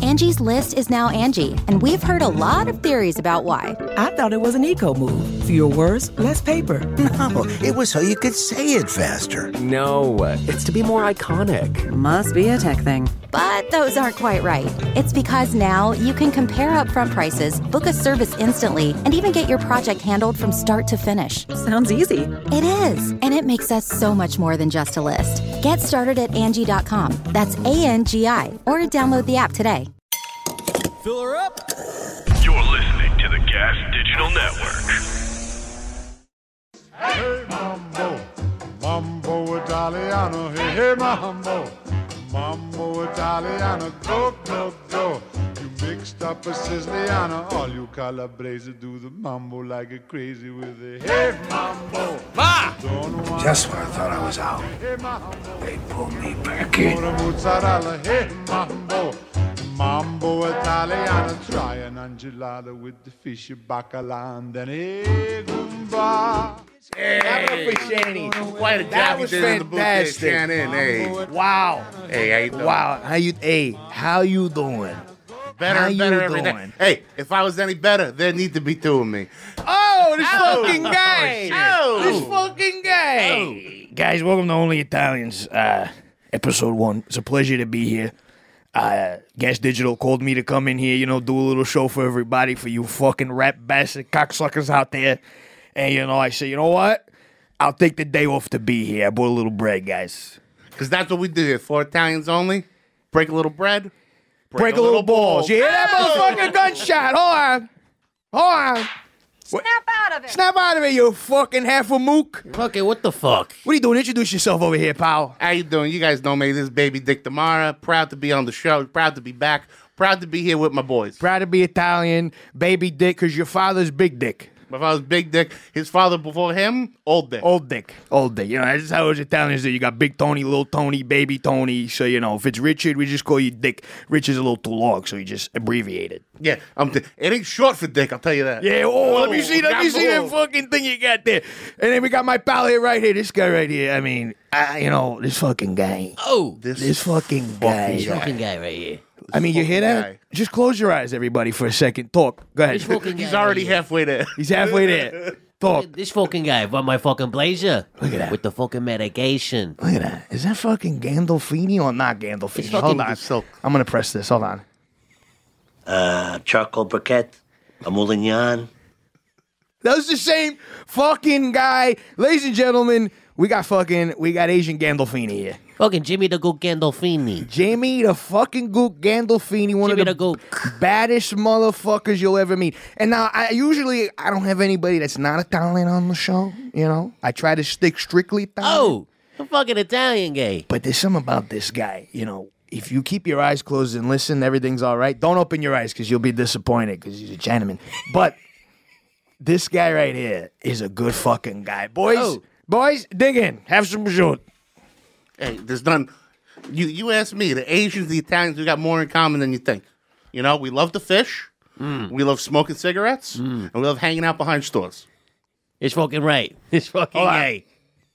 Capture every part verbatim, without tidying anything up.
Angie's List is now Angie, and we've heard a lot of theories about why. I thought it was an eco move. Fewer words, less paper. No, it was so you could say it faster. No, it's to be more iconic. Must be a tech thing. But those aren't quite right. It's because now you can compare upfront prices, book a service instantly, and even get your project handled from start to finish. Sounds easy. It is, and it makes us so much more than just a list. Get started at Angie dot com. That's A N G I, or download the app today. Fill her up. You're listening to the Gas Digital Network. Hey, Mambo, Mambo Italiano, hey, hey, Mambo, Mambo Italiano, go, go, go. You mixed up a Siciliano, all you Calabrese do the Mambo like a crazy with a hey, Mambo. Ma! Just when I thought I was out, they pulled me back in. Mozzarella, hey, Mambo, Mambo Italiano, try an enchilada with the fish bacala and then hey, Goomba. Hey, Clap for Shanny. Quite a job That you was did in the booth there, fantastic. Shannon. Hey. Wow. Hey, how you doing? Wow. How you? Hey, how you doing? Better How and better you every day. doing? Hey, if I was any better, there need to be two of me. Oh, this Oh. fucking guy. Oh. This fucking guy. Guys, welcome to Only Italians, uh, episode one. It's a pleasure to be here. Uh, Gas Digital called me to come in here, you know, do a little show for everybody, for you fucking rap bastard cocksuckers out there. And, you know, I said, you know what? I'll take the day off to be here. I bought a little bread, guys. Because that's what we do here. For Italians only. Break a little bread. Break, a little balls. ball. You hear that motherfucking gunshot? Hold on. Hold on. Snap out of it. Snap out of it, you fucking half a mook. Okay, what the fuck? What are you doing? Introduce yourself over here, pal. How you doing? You guys know me. This is Baby Dick Damara. Proud to be on the show. Proud to be back. Proud to be here with my boys. Proud to be Italian, baby dick, because your father's big dick. My father's Big Dick. His father before him, Old Dick. Old dick. Old dick. You know, that's how us Italians do. You got Big Tony, Little Tony, Baby Tony. So, you know, if it's Richard, we just call you Dick. Rich is a little too long, so you just abbreviate it. Yeah, I'm th- it ain't short for Dick, I'll tell you that. Yeah, oh, let me see, let me see that Gabbo. fucking thing you got there. And then we got my pal here right here, this guy right here. I mean, I, you know, this fucking guy. Oh, This, This fucking guy. this fucking guy right here. I mean, you hear that? guy. Just close your eyes, everybody, for a second. Talk. Go ahead. This fucking guy He's already right here. halfway there. He's halfway there. Talk. This fucking guy bought my fucking blazer. Look at that. With the fucking medication. Look at that. Is that fucking Gandolfini or not Gandolfini? It's fucking Hold on. silk. I'm going to press this. Hold on. Uh, charcoal briquette, a moulignon. That was the same fucking guy. Ladies and gentlemen, we got fucking, we got Asian Gandolfini here. Fucking Jimmy the Goat Gandolfini. Jamie the fucking Gook Gandolfini, one Jimmy of the the Gook. baddest motherfuckers you'll ever meet. And now, I usually, I don't have anybody that's not Italian on the show, you know? I try to stick strictly Italian. Oh, the fucking Italian gay. But there's something about this guy, you know. If you keep your eyes closed and listen, everything's all right. Don't open your eyes because you'll be disappointed because he's a gentleman. But this guy right here is a good fucking guy. Boys, Oh. boys, dig in. Have some prosciutto. Hey, there's none. You you ask me, the Asians, the Italians, we got more in common than you think. You know, we love to fish, we love smoking cigarettes, and we love hanging out behind stores. It's fucking right. It's fucking Hold on. gay.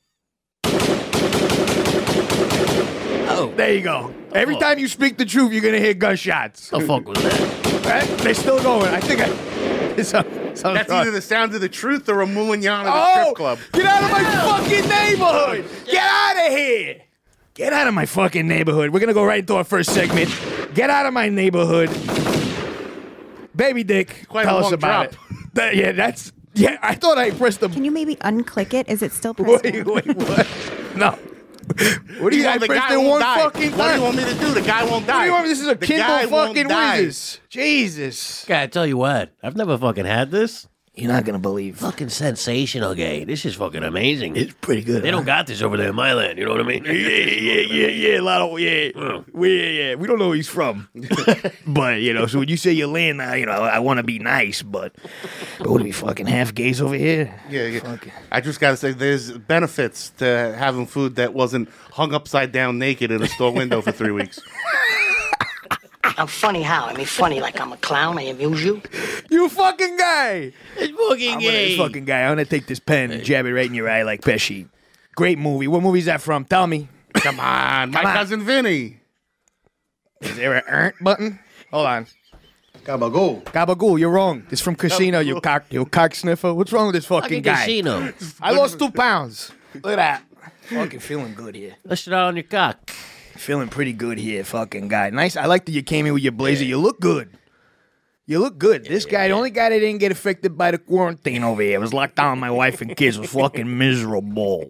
Oh, There you go. Every fuck? time you speak the truth, you're going to hear gunshots. the fuck was that? Right? They're still going. I think I... It's a, it's a That's either the sound of the truth or a moulignon at a Oh, strip club. get out of my fucking neighborhood. Get out of here. Get out of my fucking neighborhood. We're going to go right into our first segment. Get out of my neighborhood. Baby Dick, Quite a tell us long about drop. it. That- yeah, that's... Yeah, I thought I pressed the... Can you maybe unclick it? Is it still pressed? Wait, wait, what? No. What do you, know, I the pressed guy it won't one die. fucking What do time? you want me to do? The guy won't die. What do you want me? This is a The Kindle guy won't fucking die. whizzes. Jesus. God, I tell you what, I've never fucking had this. You're not going to believe. Fucking sensational gay. This is fucking amazing. It's pretty good. They huh? don't got this over there in my land. You know what I mean? Yeah, yeah, yeah, yeah. A lot of yeah, we, yeah, yeah. We don't know where he's from, but you know. So when you say you land, uh, you know, I want to be nice, but, but what are we fucking half gays over here? Yeah, yeah. Fuck it. I just gotta say, there's benefits to having food that wasn't hung upside down naked in a store window for three weeks. I'm funny how? I mean, funny like I'm a clown. I amuse you. You fucking guy. It's fucking I'm gonna, gay. this fucking guy. I'm gonna take this pen and jab it right in your eye like Pesci. Great movie. What movie is that from? Tell me. Come on, my Come on. cousin Vinny. Is there an ernt button? Hold on. Gabagool. Gabagool, you're wrong. It's from Casino, you cock, you cock sniffer. What's wrong with this fucking, Fucking guy? Casino. I lost two pounds. Look at that. Fucking feeling good here. Let's it out on your cock. Feeling pretty good here, fucking guy. Nice. I like that you came in with your blazer. You look good. You look good. This guy, the only guy that didn't get affected by the quarantine over here was locked down. My wife and kids was fucking miserable.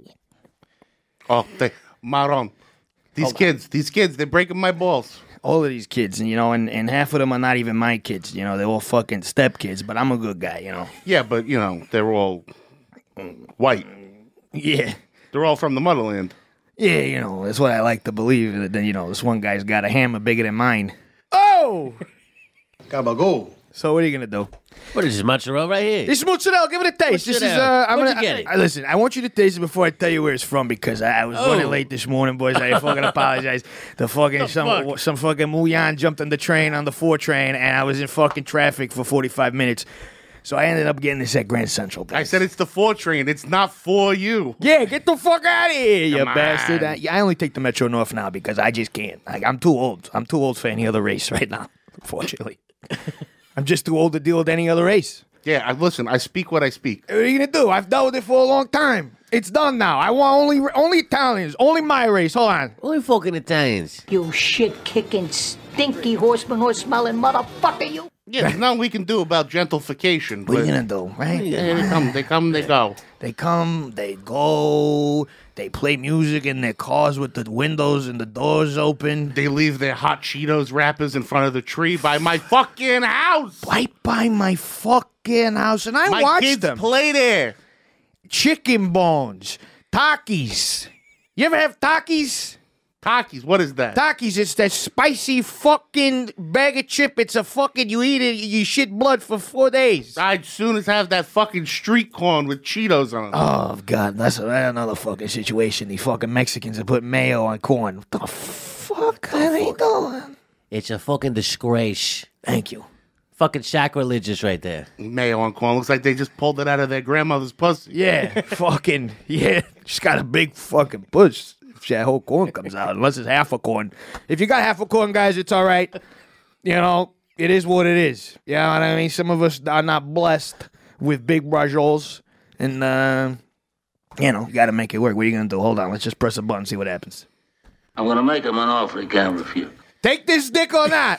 Oh, they, Maron. These Hold kids, these kids, they're breaking my balls. All of these kids, and you know, and, and half of them are not even my kids. You know, they're all fucking step kids. But I'm a good guy. You know. Yeah, but you know, they're all white. Yeah. They're all from the motherland. Yeah, you know, that's what I like to believe. That then you know, this one guy's got a hammer bigger than mine. Oh. Gabagool. So what are you gonna do? What is this, mozzarella right here? This is mozzarella. Give it a taste. This is. Mozzarella. Uh, I'm Where'd gonna. you get it? I, I- listen, I want you to taste it before I tell you where it's from because I, I was Oh. running late this morning, boys. I fucking apologize. The fucking The some fuck? some fucking Muyan jumped on the train on the four train, and I was in fucking traffic for forty-five minutes. So I ended up getting this at Grand Central. I said it's the four train. It's not for you. Yeah, get the fuck out of here, you Come on. bastard. I, I only take the Metro North now because I just can't. I, I'm too old. I'm too old for any other race right now, unfortunately. I'm just too old to deal with any other race. Yeah, I, listen, I speak what I speak. What are you going to do? I've dealt with it for a long time. It's done now. I want only only Italians, only my race. Hold on. Only fucking Italians. You shit-kicking, stinky horseman horse-smelling motherfucker, you. Yeah, there's nothing we can do about gentrification. What are but- you going to do, right? Yeah, they come, they come, they go. They come, they go, they play music in their cars with the windows and the doors open. They leave their hot Cheetos wrappers in front of the tree by my fucking house. Right by my fucking house. And I My watched kids them. play there. Chicken bones, Takis. You ever have Takis? Takis, what is that? Takis, it's that spicy fucking bag of chip. It's a fucking, you eat it, you shit blood for four days. I'd soon as have that fucking street corn with Cheetos on it. Oh, God, that's, that's another fucking situation. These fucking Mexicans that put mayo on corn. What the fuck are they doing? It's a fucking disgrace. Thank you. Fucking sacrilegious right there. Mayo on corn. Looks like they just pulled it out of their grandmother's pussy. Yeah, fucking, yeah. She's got a big fucking push. If that whole corn comes out, unless it's half a corn. If you got half a corn, guys, it's all right. You know, it is what it is. You know what I mean? Some of us are not blessed with big brajoles. And, uh, you know, you got to make it work. What are you going to do? Hold on. Let's just press a button, see what happens. I'm gonna make him an offer he can't refuse. Take this dick or not.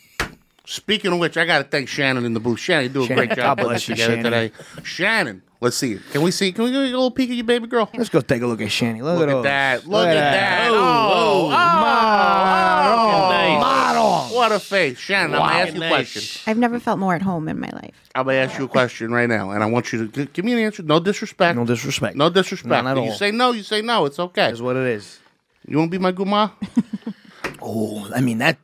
Speaking of which, I got to thank Shannon in the booth. Shannon, you do a Shannon, great job God putting bless this you, together Shannon. today. Shannon, let's see it. Can we see? Can we get a little peek at your baby girl? Let's go take a look at Shani. Look, Look at at those. that. Look at that. Oh, Oh, oh, Model. nice. Model. What a face. Shannon, I'm going to ask you a Nice. question. I've never felt more at home in my life. I'm going to ask you a question right now, and I want you to g- give me an answer. No disrespect. No disrespect. No disrespect. None at If you all. say no, you say no. It's okay. That's what it is. You want to be my guma? Oh, I mean, that.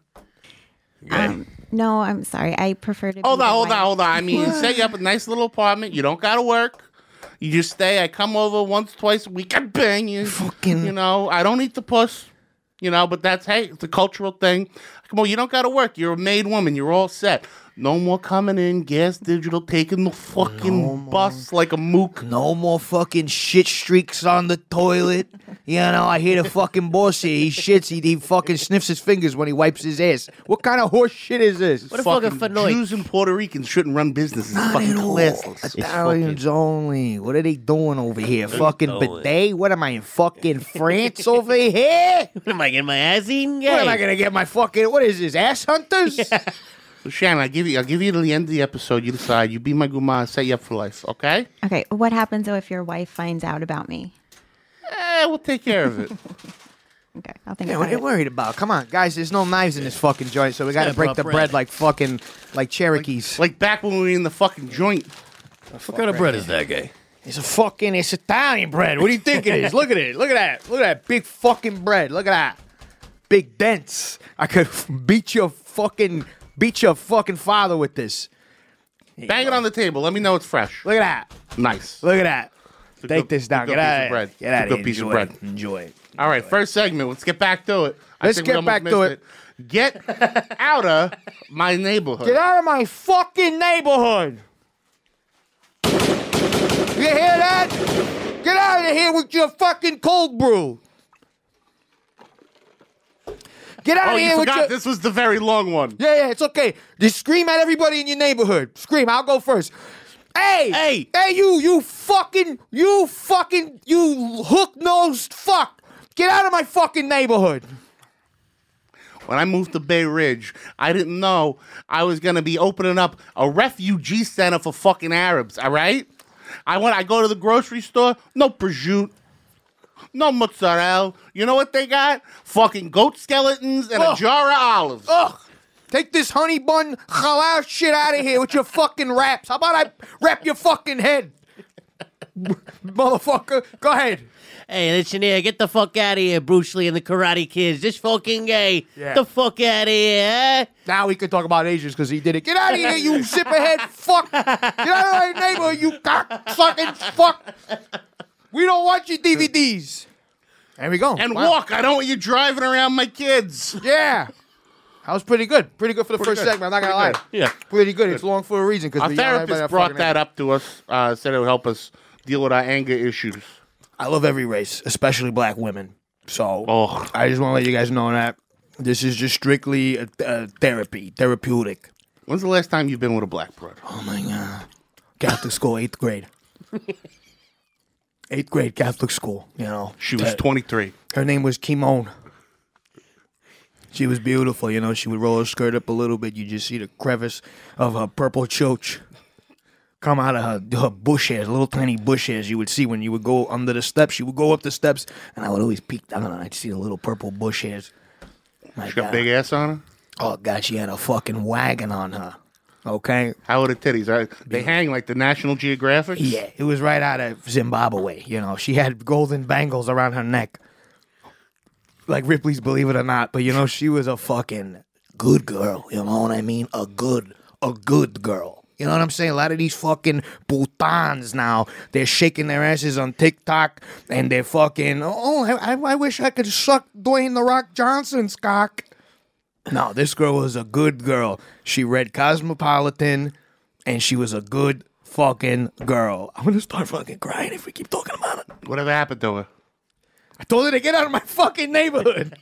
Um, no, I'm sorry. I prefer to. Hold be on, the hold wife. on, hold on. I mean, set you up a nice little apartment. You don't got to work. You just stay. I come over once, twice a week. I bang you. Fucking- You know, I don't eat the puss. You know, but that's, hey, it's a cultural thing. Come on, you don't got to work. You're a made woman. You're all set. No more coming in, Gas Digital, taking the fucking bus like a mook. No more fucking shit streaks on the toilet. You know, I hear the fucking boss here. He shits. He, he fucking sniffs his fingers when he wipes his ass. What kind of horse shit is this? What a fucking Fucking fanoid. Jews and Puerto Ricans shouldn't run businesses. It's Not fucking at all. classless. Italians only. What are they doing over here? Fucking doing? bidet? What am I in fucking France over here? What am I getting my ass eaten? What am I gonna get my fucking? What is this? Ass hunters? So Shannon, I give you, I'll give you to the end of the episode. You decide. You be my guma. I set you up for life. Okay? Okay, what happens though if your wife finds out about me? Eh, we'll take care of it. Okay, I'll think Yeah, about what are you it. worried about? Come on, guys. There's no knives in this fucking joint, so we gotta Yeah, break bro, the bread. bread like fucking like Cherokees. Like back when we were in the fucking joint. What kind of bread is that, guy? It's a fucking, it's Italian bread. What do you think it is? Look at it. Look at that. Look at that big fucking bread. Look at that. Big dents. I could beat your fucking, beat your fucking father with this. Bang it on the table. Let me know it's fresh. Look at that. Nice. Look at that. a Take good- this down. it's a Get good out piece of of bread. here. Get It's a out of good here. piece of Enjoy bread. it. Enjoy it. All right, first segment. Let's get back to it. I Let's think we get almost back to missed it. Get out of my neighborhood. Get out of my fucking neighborhood. You hear that? Get out of here with your fucking cold brew. Get out Oh, of you here with forgot your... this was the very long one. Yeah, yeah, it's okay. Just scream at everybody in your neighborhood. Scream. I'll go first. Hey! Hey! Hey, you, you fucking, you fucking, you hook-nosed fuck. Get out of my fucking neighborhood. When I moved to Bay Ridge, I didn't know I was going to be opening up a refugee center for fucking Arabs, all right? I went, I go to the grocery store, no prosciutto, no mozzarella. You know what they got? Fucking goat skeletons and Ugh. a jar of olives. Ugh. Take this honey bun halal shit out of here with your fucking wraps. How about I wrap your fucking head? Motherfucker. Go ahead. Hey, listen here, get the fuck out of here, Bruce Lee and the Karate Kids. Just fucking gay. Yeah. The fuck out of here, eh? Now we can talk about Asians because he did it. Get out of here, you zipperhead fuck. Get out of my neighborhood, you cock sucking fuck. We don't want your D V Ds. There we go. And Wow. walk. I don't want you driving around my kids. Yeah. That was pretty good. Pretty good for the Pretty first good. segment. I'm not going to lie. Pretty good. Yeah. Pretty good. It's long for a reason. Our we therapist brought that up to us, uh, said it would help us deal with our anger issues. I love every race, especially black women. So Oh. I just want to let you guys know that this is just strictly a, a therapy, therapeutic. When's the last time you've been with a black broad? Oh, my God. Catholic school, eighth grade. Eighth grade Catholic school, you know. She was Uh, twenty-three. Her name was Kimon. She was beautiful, you know. She would roll her skirt up a little bit. You just see the crevice of her purple choach come out of her, her bush hairs, little tiny bush hairs you would see when you would go under the steps. She would go up the steps, and I would always peek down, and I'd see the little purple bush hairs. My She got God. big ass on her? Oh, God, she had a fucking wagon on her. Okay? How are the titties? Are they hang like the National Geographic? Yeah, it was right out of Zimbabwe. You know, she had golden bangles around her neck. Like Ripley's Believe It or Not. But, you know, she was a fucking good girl. You know what I mean? A good, a good girl. You know what I'm saying? A lot of these fucking putans now, they're shaking their asses on TikTok and they're fucking, oh, I, I wish I could suck Dwayne The Rock Johnson's cock. No, this girl was a good girl. She read Cosmopolitan, and she was a good fucking girl. I'm gonna start fucking crying if we keep talking about it. Whatever happened to her? I told her to get out of my fucking neighborhood.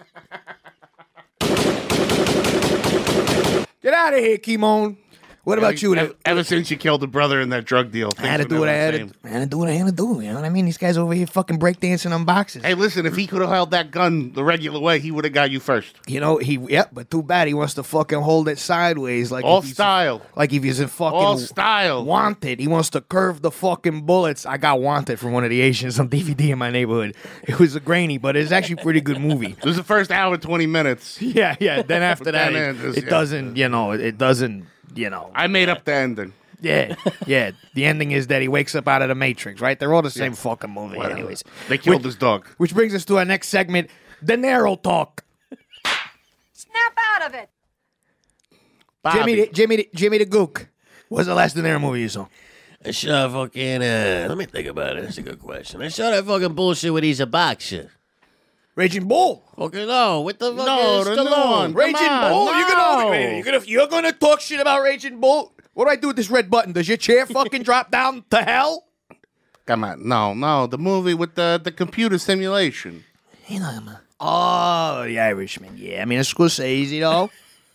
Get out of here, Kimon. What about you? Ever, ever since you killed the brother in that drug deal, I had to things do were what I never had the to, same. I had to do what I had to do. You know what I mean? These guys over here fucking breakdancing on boxes. Hey, listen, if he could have held that gun the regular way, he would have got you first. You know, he, yep, but too bad he wants to fucking hold it sideways. Like All if he's- style. Like if he's in fucking All style. Wanted. He wants to curve the fucking bullets. I got Wanted from one of the Asians on D V D in my neighborhood. It was a grainy, but it's actually a pretty good movie. This is the first hour and twenty minutes. Yeah, yeah. Then after But that, then it, it is, it yeah. doesn't, you know, it doesn't, you know. I made up the ending. Yeah, yeah. The ending is that he wakes up out of the Matrix, right? They're all the same fucking movie, Whatever. anyways. They killed Which- his dog. Which brings us to our next segment, De Niro Talk. Snap out of it. Bobby. Jimmy, the, Jimmy, the, Jimmy the Gook. What's the last De Niro movie you saw? I saw fucking, uh, let me think about it. That's a good question. I saw that fucking bullshit with he's a boxer. Raging Bull. Fucking no, what the fuck No, is the new Stallone? one. Raging on, Bull? You're gonna, no. wait, you're gonna you're gonna talk shit about Raging Bull? What do I do with this red button? Does your chair fucking drop down to hell? Come on. No, no. The movie with the, the computer simulation. Oh, The Irishman. Yeah, I mean, it's Scorsese, though.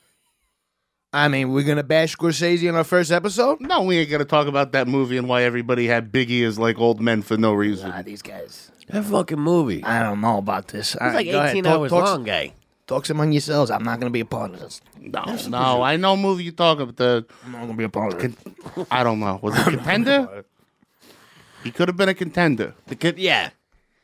I mean, we're gonna bash Scorsese in our first episode? No, we ain't going to talk about that movie and why everybody had big ears like old men for no reason. Nah, these guys. That fucking movie. I don't know about this. It's like eighteen hours long, guy. Talk among yourselves. I'm not gonna be a part of this. No, no. I know movie you're talking about. The, I'm not gonna be a part of it. I don't know. Was it Contender? He could have been a contender. The kid, yeah.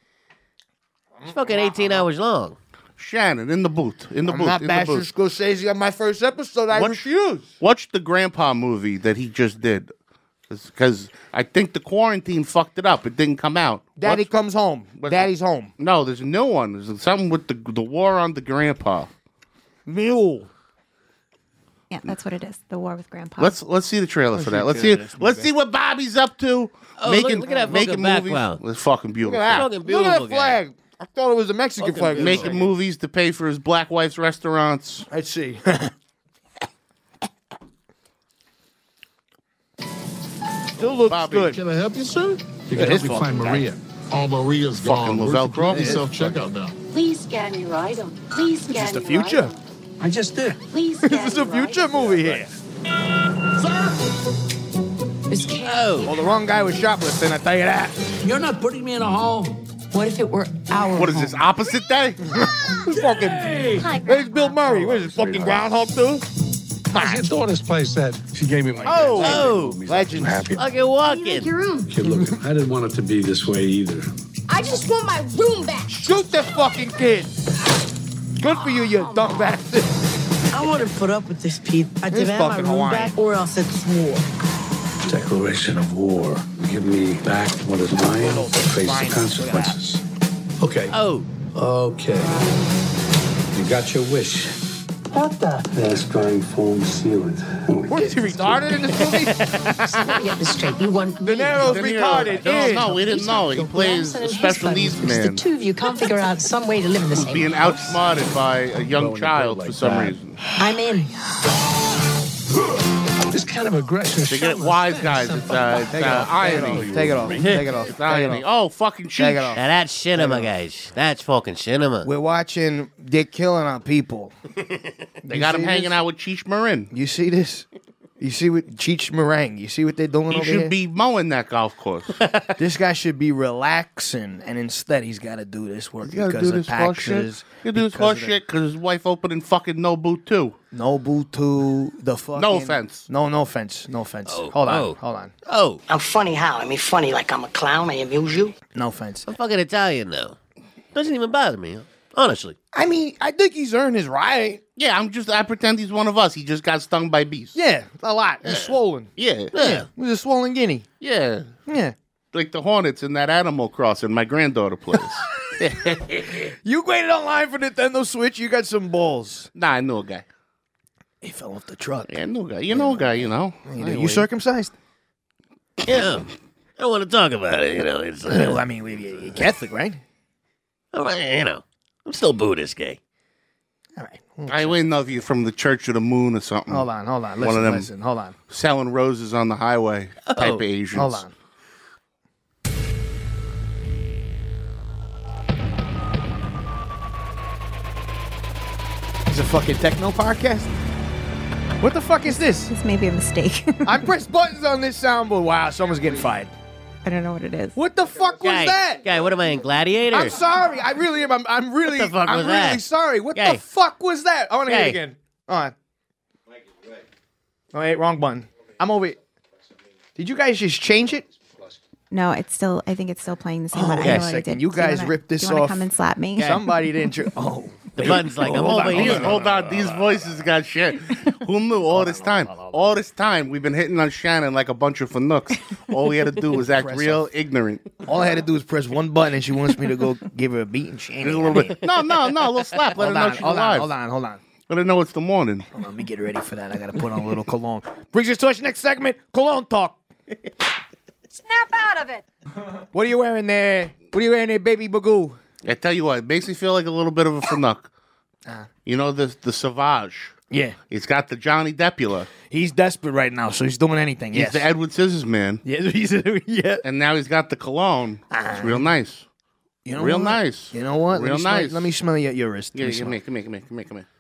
It's fucking eighteen hours long. Shannon, in the booth. In the I'm booth. not in the bashing booth. Scorsese on my first episode. I Watch- refuse. Watch the Grandpa movie that he just did. Because I think the quarantine fucked it up. It didn't come out. Daddy Watch- comes home. what's- Daddy's home. No, there's a new one. There's something with the the war on the Grandpa. Mule. Yeah, that's what it is. The war with Grandpa. Let's let's see the trailer for that. Let's see let's see what Bobby's up to. Oh, look- look at that making fucking movies. background. It's fucking beautiful. Look at that. Fucking Look at beautiful that flag. I thought it was a Mexican Fucking flag. beautiful. Making movies to pay for his black wife's restaurants. Let's see. Still looks Bobby. good. Can I help you, sir? You Yeah, can his help me fault. find Maria. Oh, Maria's Fucking gone. Lavelle Where's the Crawford. self checkout now. Please Gabby, ride him. Please, Gabby, It's the future. I just did. Please, This is a future movie here. Oh. Well, the wrong guy was shoplifting, I tell you that. You're not putting me in a hole. What if it were our What is this, opposite day? Fucking. Hi, Where's Bill Murray? Where's this fucking Groundhog too? How's your daughter's place at? She gave me my Oh, Oh, legend. happy. fucking walking. your room. Kid, look, I didn't want it to be this way either. I just want my room back. Shoot the fucking kid. Good for you, you dumb bastard. I wouldn't put up with this, Pete. I This demand my fucking room Hawaiian. back or else it's war. Declaration of war. Give me back what is mine or face the consequences. Okay. Oh. Okay. You got your wish. What the? Fast drying foam sealant. What is he retarded in this movie? Let me get this straight. You want De Niro's De Niro. retarded. No, in. no, we didn't know. He plays a special needs Because the man two of you can't figure out some way to live in the who's same being house. outsmarted by a young child for some reason. I'm in. This kind of aggression. They get wise guys. It's, uh, it's uh, irony. Take it off. Take it off. It's Take it irony. off. Oh, fucking Take it cheat. off. Now that's cinema, guys. That's fucking cinema. We're watching. They're killing our people. They got him see hanging this? out with Cheech Marin. You see this? You see what Cheech Meringue? You see what they're doing He over should here? be mowing that golf course. This guy should be relaxing, and instead he's got to do this work You gotta because do of this horse shit. taxes. You do this because horse of the- shit because his wife opening fucking Nobu too. Nobu to the fucking. No offense. No, no offense. No offense. Oh, hold on. oh. Hold on. Oh, I'm funny how? I mean, funny like I'm a clown. I amuse you. No offense. I'm fucking Italian though. Doesn't even bother me, honestly. I mean, I think he's earned his right. Yeah, I'm just. I pretend he's one of us. He just got stung by bees. Yeah, a lot. He's swollen. Yeah, Yeah, he's a swollen guinea. yeah. Yeah. Like the Hornets in that Animal Crossing my granddaughter plays. You waited online for Nintendo Switch. You got some balls. Nah, I knew a guy. He fell off the truck. Yeah, I knew a guy. You know a guy, you know. You, know, Anyway. you circumcised? Yeah, I don't want to talk about it. You know, it's uh, Well, I mean, we- you're Catholic, right? all right, you know, I'm still Buddhist, gay. All right. I wouldn't know if you're from the Church of the Moon or something. Hold on, hold on. One Listen, of them listen. Hold on. selling roses on the highway type of Asians. Hold on. It's a fucking techno podcast? What the fuck is this? This may be a mistake. I pressed buttons on this soundboard. Wow, someone's getting fired. I don't know what it is. What the fuck was Guy, that? guy, what am I in Gladiator? I'm sorry. I really am. I'm, I'm really, What the fuck I'm was really that? sorry. What Guy. the fuck was that? I want to hear it Guy. again. Hold on. Oh, wait, wrong button. I'm over it. Did you guys just change it? No, it's still. I think it's still playing the same Oh, one. okay, I know what I second. did. You Do guys wanna- ripped this do you wanna off. come and slap me? Somebody didn't. Tr- oh, The button's like, I'm Hold over on, here. Hold on, these voices got shit. Who knew all this time? All this time, we've been hitting on Shannon like a bunch of fanooks. All we had to do was act Press real off. ignorant. all I had to do was press one button, and she wants me to go give her a beat and she ain't Just a little bit. No, no, no, a little slap. Let her Hold know on, she's hold on, alive. hold on, hold on. Let her know it's the morning. Hold on, let me get ready for that. I gotta put on a little cologne. Brings us to our next segment, cologne talk. Snap out of it. What are you wearing there? What are you wearing there, baby bagoo? I tell you what, it makes me feel like a little bit of a fanook. You know, the the Savage. Yeah. He's got the Johnny Deppula. He's desperate right now, so he's doing anything. He's Yes. the Edward Scissors man. Yeah, he's a, yeah. And now he's got the cologne. It's real nice. You know real what? nice. You know what? Real let me smell, nice. Let me smell your, your wrist. Let Yeah, me come smell. here, come here, come here, come here, come here.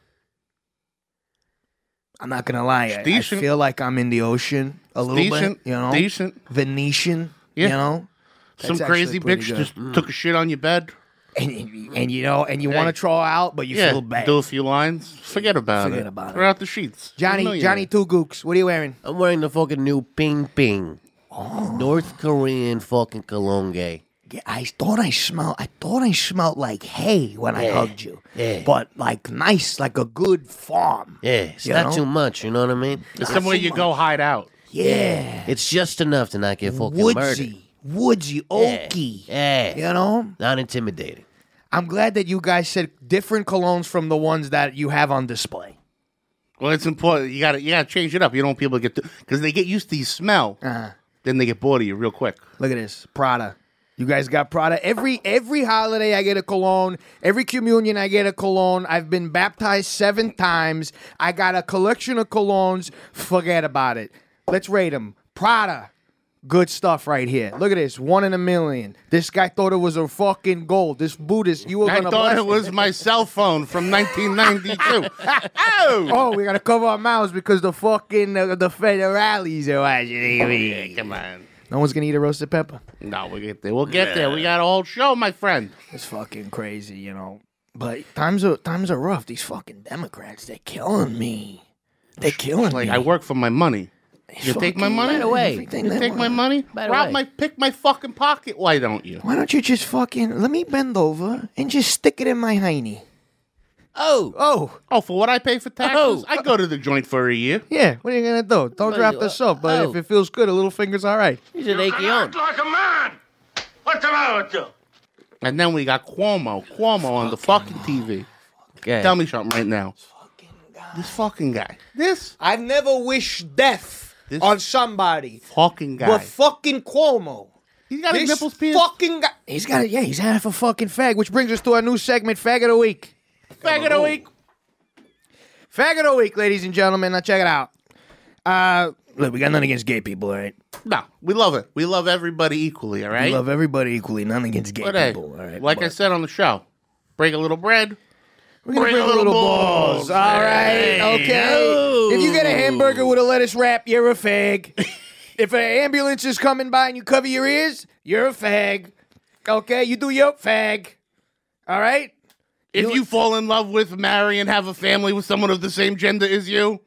I'm not gonna lie. I, I decent. feel like I'm in the ocean a little decent, bit. You know, decent. Venetian. Yeah. You know, Some That's crazy actually pretty bitch good. just Mm. took a shit on your bed. and, and, and you know, and you Yeah. want to throw out, but you yeah, feel bad. do a few lines. Forget about it. Forget about it. Throw out the sheets. Johnny, You're a Johnny millionaire. Two Gooks. What are you wearing? I'm wearing the fucking new Ping Ping. North Korean fucking cologne, gay. Yeah, I thought I smelled. I thought I smelled like hay when I Yeah. hugged you. Yeah. But like nice, like a good farm. Yeah, it's You not know? too much, you know what I mean? It's somewhere you go hide out. Yeah. It's just enough to not get fucking murdered. Woodsy, woodsy, oaky. Yeah. You know. Not intimidating. I'm glad that you guys said different colognes from the ones that you have on display. Well, it's important. You got to you got to change it up. You don't want people to get because they get used to the smell. Uh-huh. Then they get bored of you real quick. Look at this, Prada. You guys got Prada. Every every holiday I get a cologne. Every communion I get a cologne. I've been baptized seven times. I got a collection of colognes. Forget about it. Let's rate them. Prada, Good stuff right here. Look at this. One in a million. This guy thought it was a fucking gold. This Buddhist, you were I going to thought bless it was my cell phone from nineteen ninety-two. Oh! Oh, we got to cover our mouths because the fucking, uh, the federales are watching. Okay, come on. No one's going to eat a roasted pepper. No, we'll get there. We'll get there. We got a whole show, my friend. It's fucking crazy, you know. But times are times are rough. These fucking Democrats, they're killing me. They're killing Like, me. I work for my money. You take my money? By the way, You take my money? By the Rob way. my pick my fucking pocket. Why don't you? Why don't you just fucking let me bend over and just stick it in my hiney? Oh, Oh, Oh, for what I pay for taxes? I go to the joint for a year. yeah. What are you gonna do? Don't What drop you- the soap. But oh. if it feels good, a little finger's all right. he's an achy on. like a man. What's the matter with you? And then we got Cuomo. Cuomo on the fucking T V. Okay. Tell me something right now. This fucking guy. This I've never wished death This- on somebody, fucking guy. but fucking Cuomo. He got his This nipples pierced. fucking guy. He's got it. Yeah, he's half a fucking fag. Which brings us to our new segment, Fag of the Week. Fag of the week. Fag of the Week, ladies and gentlemen. Now check it out. Uh, look, we got nothing against gay people, all right? No, we love it. We love everybody equally, all right? We love everybody equally. Nothing against gay But hey, people, all right? like I But said on the show, break a little bread. we're gonna break break a a little little balls. balls. All right, Hey, okay. oh. If you get a hamburger with a lettuce wrap, you're a fag. If an ambulance is coming by and you cover your ears, you're a fag. Okay, you do your fag. All right. If you fall in love with, marry, and have a family with someone of the same gender as you,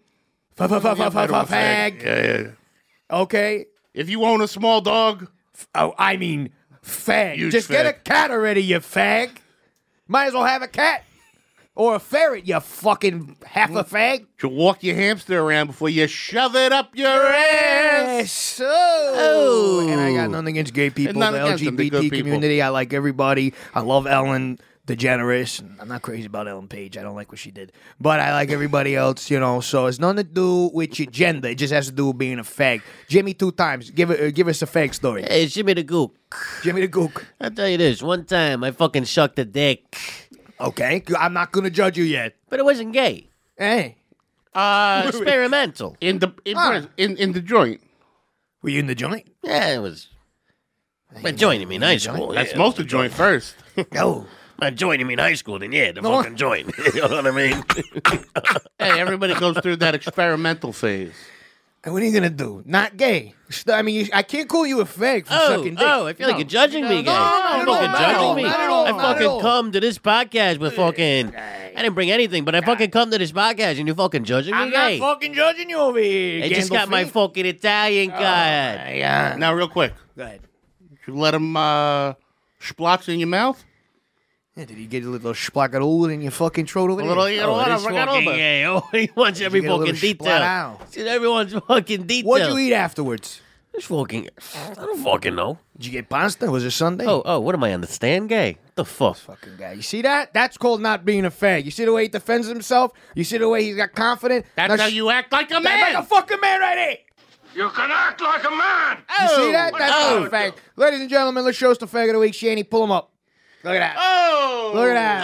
Fag. Yeah, yeah. Okay. If you own a small dog, Oh, I mean, fag. Huge Just get a fag. cat already, you fag. Might as well have a cat. Or a ferret, you fucking half a fag. you walk your hamster around before you shove it up your ass. Yes. Oh. And I got nothing against gay people, nothing the against them, they're L G B good T people. community. I like everybody. I love Ellen DeGeneres. I'm not crazy about Ellen Page. I don't like what she did. But I like everybody else, you know. So it's nothing to do with your gender. It just has to do with being a fag. Jimmy, two times. Give it, uh, give us a fag story. Hey, Jimmy the Gook. Jimmy the Gook. I'll tell you this. One time, I fucking sucked a dick. Okay. I'm not going to judge you yet. But it wasn't gay. Hey. Uh, Experimental. in the in, Ah. in in the joint. Were you in the joint? Yeah, it was. My joint, you mean high school. That's yeah. most of the joint first. No. My joint, you mean high school, then yeah, the No. fucking joint. You know what I mean? Hey, everybody goes through that experimental phase. And what are you going to do? Not gay. I mean, you, I can't call you a fag for Oh, sucking dick. oh, I feel like you're judging me, No, guys. no, You're no, fucking not at all, judging me. not at all, I not at fucking all. come to this podcast with fucking. I didn't bring anything, but I fucking come to this podcast and you're fucking judging me, I'm not gay. fucking judging you over here. I just got my Gandolfini. fucking Italian card. Yeah. Now, real quick, Go ahead. you let him uh, splotch in your mouth. Yeah, did you get a little splackaroo in your fucking throat over A there? little, you know Oh, what? I this forgot fucking over. gay. Oh, he wants every get a little fucking detail. splat out? See, everyone's fucking detail. What'd you eat afterwards? This fucking. I don't fucking know. Did you get pasta? Was it Sunday? Oh, oh, what am I, understand gay? What the fuck? Fucking guy. You see that? That's called not being a fag. You see the way he defends himself? You see the way he's got confident? That's Now, how sh- you act like a That's man. like a fucking man right here. You can act like a man. You see that? That's Oh. not a fag. Ladies and gentlemen, let's show us the fag of the week. Shanny, pull him up. Look at that. Oh, Look at that.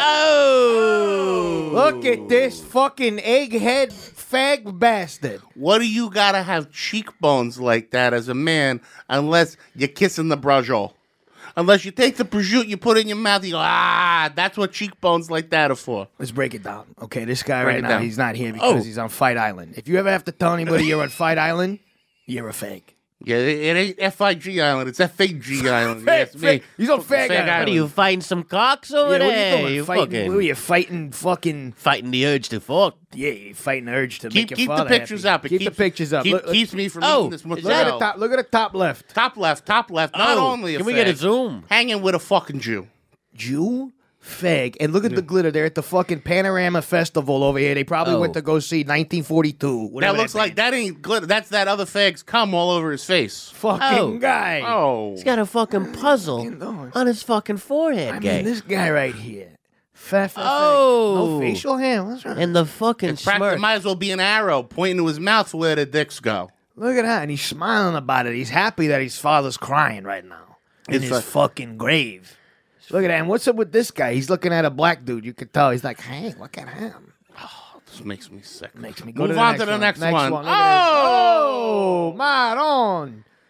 Oh! Look at this fucking egghead fag bastard. What do you gotta have cheekbones like that as a man unless you're kissing the brajol? Unless you take the prosciutto, you put it in your mouth, you go, ah, that's what cheekbones like that are for. Let's break it down. Okay, this guy Break right it now, down. he's not here because Oh. he's on Fight Island. If you ever have to tell anybody you're on Fight Island, you're a fag. Yeah, it, it ain't F I G Island, it's F A G Island. Fag, Yes, me. fag. He's on fag island. What are you fighting some cocks over Yeah, what there? are you doing? You fighting, fucking what are you fighting fucking... fighting the urge to fuck. Yeah, you're fighting the urge to Keep, make your keep the father pictures happy. up. It Keep keeps, the pictures up. Keep, Look, look, keeps me from Oh, eating this is look at the mozzarella. top. Look at the top left. Top left, top left. Not Oh, only a can we get a fag, zoom? hanging with a fucking Jew. Jew fag. And look at the glitter. They're at the fucking Panorama Festival over here. They probably Oh. went to go see nineteen forty-two. That whatever looks like that ain't glitter. That's that other fag's cum all over his face. fucking Oh. guy. Oh, He's got a fucking puzzle on his fucking forehead, I gay. mean, this guy right here. Fat, fat, Oh. No facial hair. What's wrong? and the fucking it's practically smirk. might as well be an arrow pointing to his mouth where the dicks go. Look at that. And he's smiling about it. He's happy that his father's crying right now in It's his like- fucking grave. Look at that. And what's up with this guy? He's looking at a black dude. You could tell. He's like, hey, look at him. This makes me sick. Makes me go Move to the on next to the one. next, Next one. one. Look at this. Oh, Oh, Maron.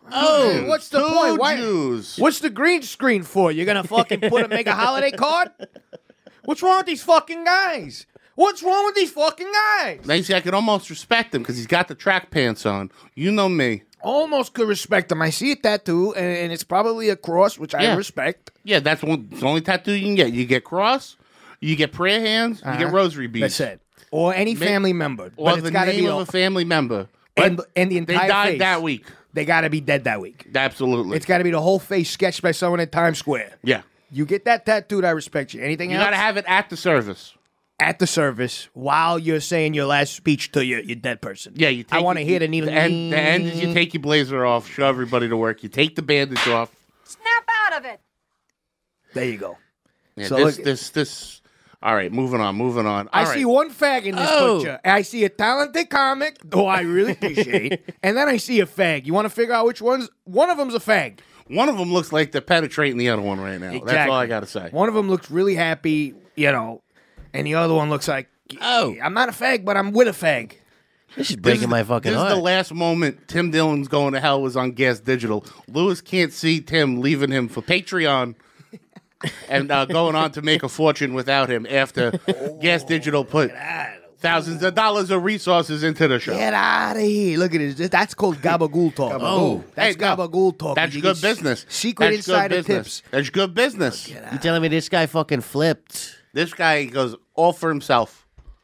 Oh, what's the Two point? Why, Jews. what's the green screen for? You're gonna fucking put make a holiday card? What's wrong with these fucking guys? What's wrong with these fucking guys? Now, you see, I could almost respect him because he's got the track pants on. You know me. Almost could respect him. I see a tattoo, and, and it's probably a cross, which I Yeah. respect. Yeah, that's one. It's the only tattoo you can get. You get cross, you get prayer hands, you get Uh-huh. rosary beads. That's it. Or any Ma- family member. Or But it's the got to name be of a family member. and But and the they entire died face. that week. They got to be dead that week. Absolutely. It's got to be the whole face sketched by someone in Times Square. yeah. You get that tattooed, I respect you. Anything You else? got to have it at the service. At the service while you're saying your last speech to your, your dead person. Yeah, you. Take I want to you- hear the needle. The end, the end is you take your blazer off, show everybody to work. You take the bandage off. Snap out of it. There you go. Yeah, So this, look- this, this. All right, moving on, moving on. I All right. see one fag in this Oh. picture. I see a talented comic, who I really appreciate, and then I see a fag. You want to figure out which one's? One of them's a fag. One of them looks like they're penetrating the other one right now. That's Exactly. all I got to say. One of them looks really happy, you know, and the other one looks like, oh, I'm not a fag, but I'm with a fag. This is This breaking is- my fucking This heart. is the last moment Tim Dillon's going to hell was on Gas Digital. Lewis can't see Tim leaving him for Patreon and uh, going on to make a fortune without him after Gas Digital put thousands of dollars of resources into the show. Get out of here. Look at this. That's called gabagool talk. Oh, that's hey, no. gabagool talk. That's You good get business. Secret That's good insider business. tips. That's good business. You telling me this guy fucking flipped? This guy goes all for himself.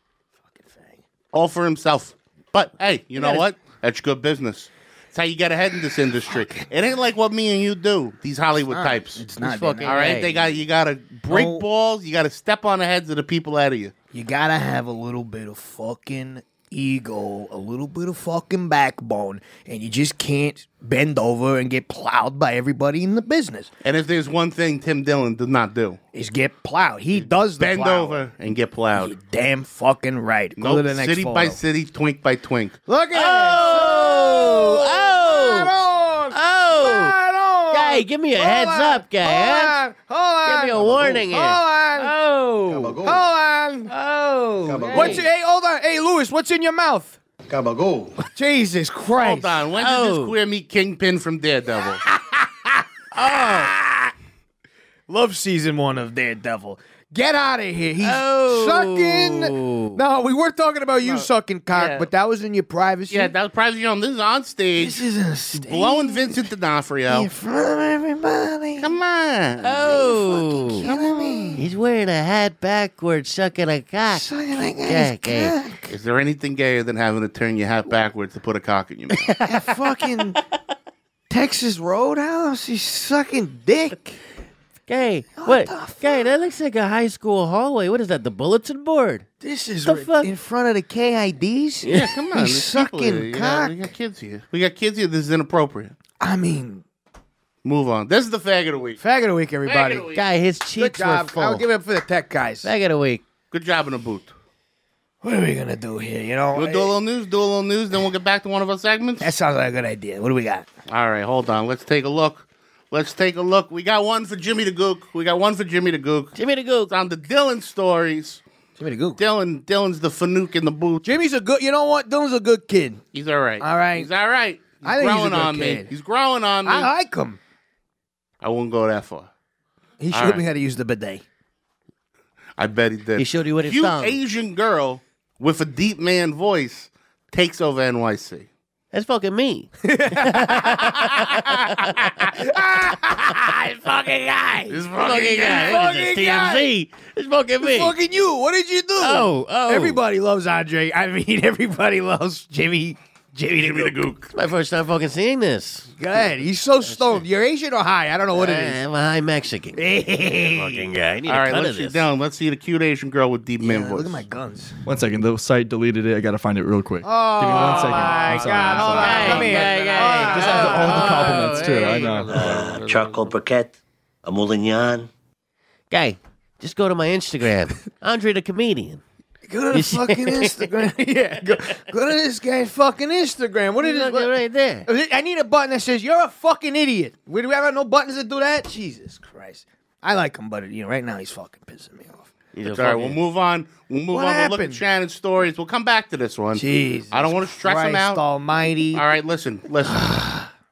All for himself. But hey, you know gotta- what? That's good business. That's how you get ahead in this industry. It ain't like what me and you do, these Hollywood not. types. It's not, These they're fucking, not. all right, Hey. they got you got to break No. balls. You got to step on the heads of the people out of you. You gotta have a little bit of fucking ego, a little bit of fucking backbone, and you just can't bend over and get plowed by everybody in the business. And if there's one thing Tim Dillon did not do, Is get plowed. He does the bend plowing. over and get plowed. You damn fucking right. Go Nope, to the next city photo. by city, twink by twink. Look at Oh, it. oh, Right on. oh! Right on. Guy, give me a Hold heads on. up, guy. Hold huh? on. Hold on. Give me a warning here. Hold on. Oh, Hold on. oh. What's hey? Hold on. Hey, Lewis, what's in your mouth? Gabagool. Jesus Christ. Hold on. When did Oh. this queer meet Kingpin from Daredevil? Love season one of Daredevil. Get out of here. He's Oh. sucking. No, we were talking about you sucking cock, yeah. but that was in your privacy. yeah, that was probably on. This is on stage. This is a stage. Blowing Vincent D'Onofrio. in front of everybody. Come on. Oh, Kidding me. he's wearing a hat backwards, sucking a cock. Sucking a Yeah, guy's okay. cock. Is there anything gayer than having to turn your hat backwards to put a cock in your mouth? That fucking Texas Roadhouse. He's sucking dick. Gay, what? Gay, that looks like a high school hallway. What is that? The bulletin board? This is The ri- fuck? in front of the K I Ds. Yeah, come on. He's there's people here. sucking You got- cock. We got kids here. We got kids here. This is inappropriate. I mean, Move on. This is the fag of the week. fag of the week, everybody. Fag of the week. Guy, his Good cheeks were job. full. I'll give it up for the tech guys. Bag of the week. Good job in the boot. What are we gonna do here? You know, We'll do a little news, do a little news, then we'll get back to one of our segments. that sounds like a good idea. What do we got? All right, hold on. Let's take a look. Let's take a look. We got one for Jimmy the Gook. We got one for Jimmy the Gook. Jimmy the Gook. It's on the Dylan stories. Jimmy the Gook. Dylan, Dylan's the Fanuc in the booth. Jimmy's a good. You know what? Dylan's a good kid. He's all right. All right. He's all right. He's I think he's a growing good on kid. me. He's growing on me. I like him. I won't go that far. He All showed right. me how to use the bidet. I bet he did. He showed you what his Cute thumb. Asian girl with a deep man voice takes over N Y C. That's fucking me. This fucking guy. This fucking guy. This is Fucking T M Z. It's fucking me. Fucking you. What did you do? Oh, oh. Everybody loves Andre. I mean, everybody loves Jimmy. Jimmy the Gook. It's my first time fucking seeing this. Go ahead. He's so stoned. You're Asian or high? I don't know what it is. I'm a high Mexican. fucking guy. I need All a right, cut let's of see this. down. Let's see the cute Asian girl with deep man Yeah, voice. look at my guns. One second, the site deleted it. I gotta find it real quick. Oh, Give me one second. my I'm sorry, God. I'm Hold sorry. on. Come here. Guy, guy, Just have all the compliments too. I know. Uh, charcoal briquette, a moulignon. Guy, just go to my Instagram. Andre the Comedian. Go to the You see- fucking Instagram. yeah, go, go to this guy's fucking Instagram. What is Look this? right there. I need a button that says "You're a fucking idiot." We do we have no buttons that do that? Jesus Christ! I like him, but you know, right now he's fucking pissing me off. He's a It's all right, fucking- we'll move on. We'll move What on. We'll look at happened? Shannon's stories. We'll come back to this one. Jesus I don't want to stress Christ him out. Almighty! All right, listen, listen.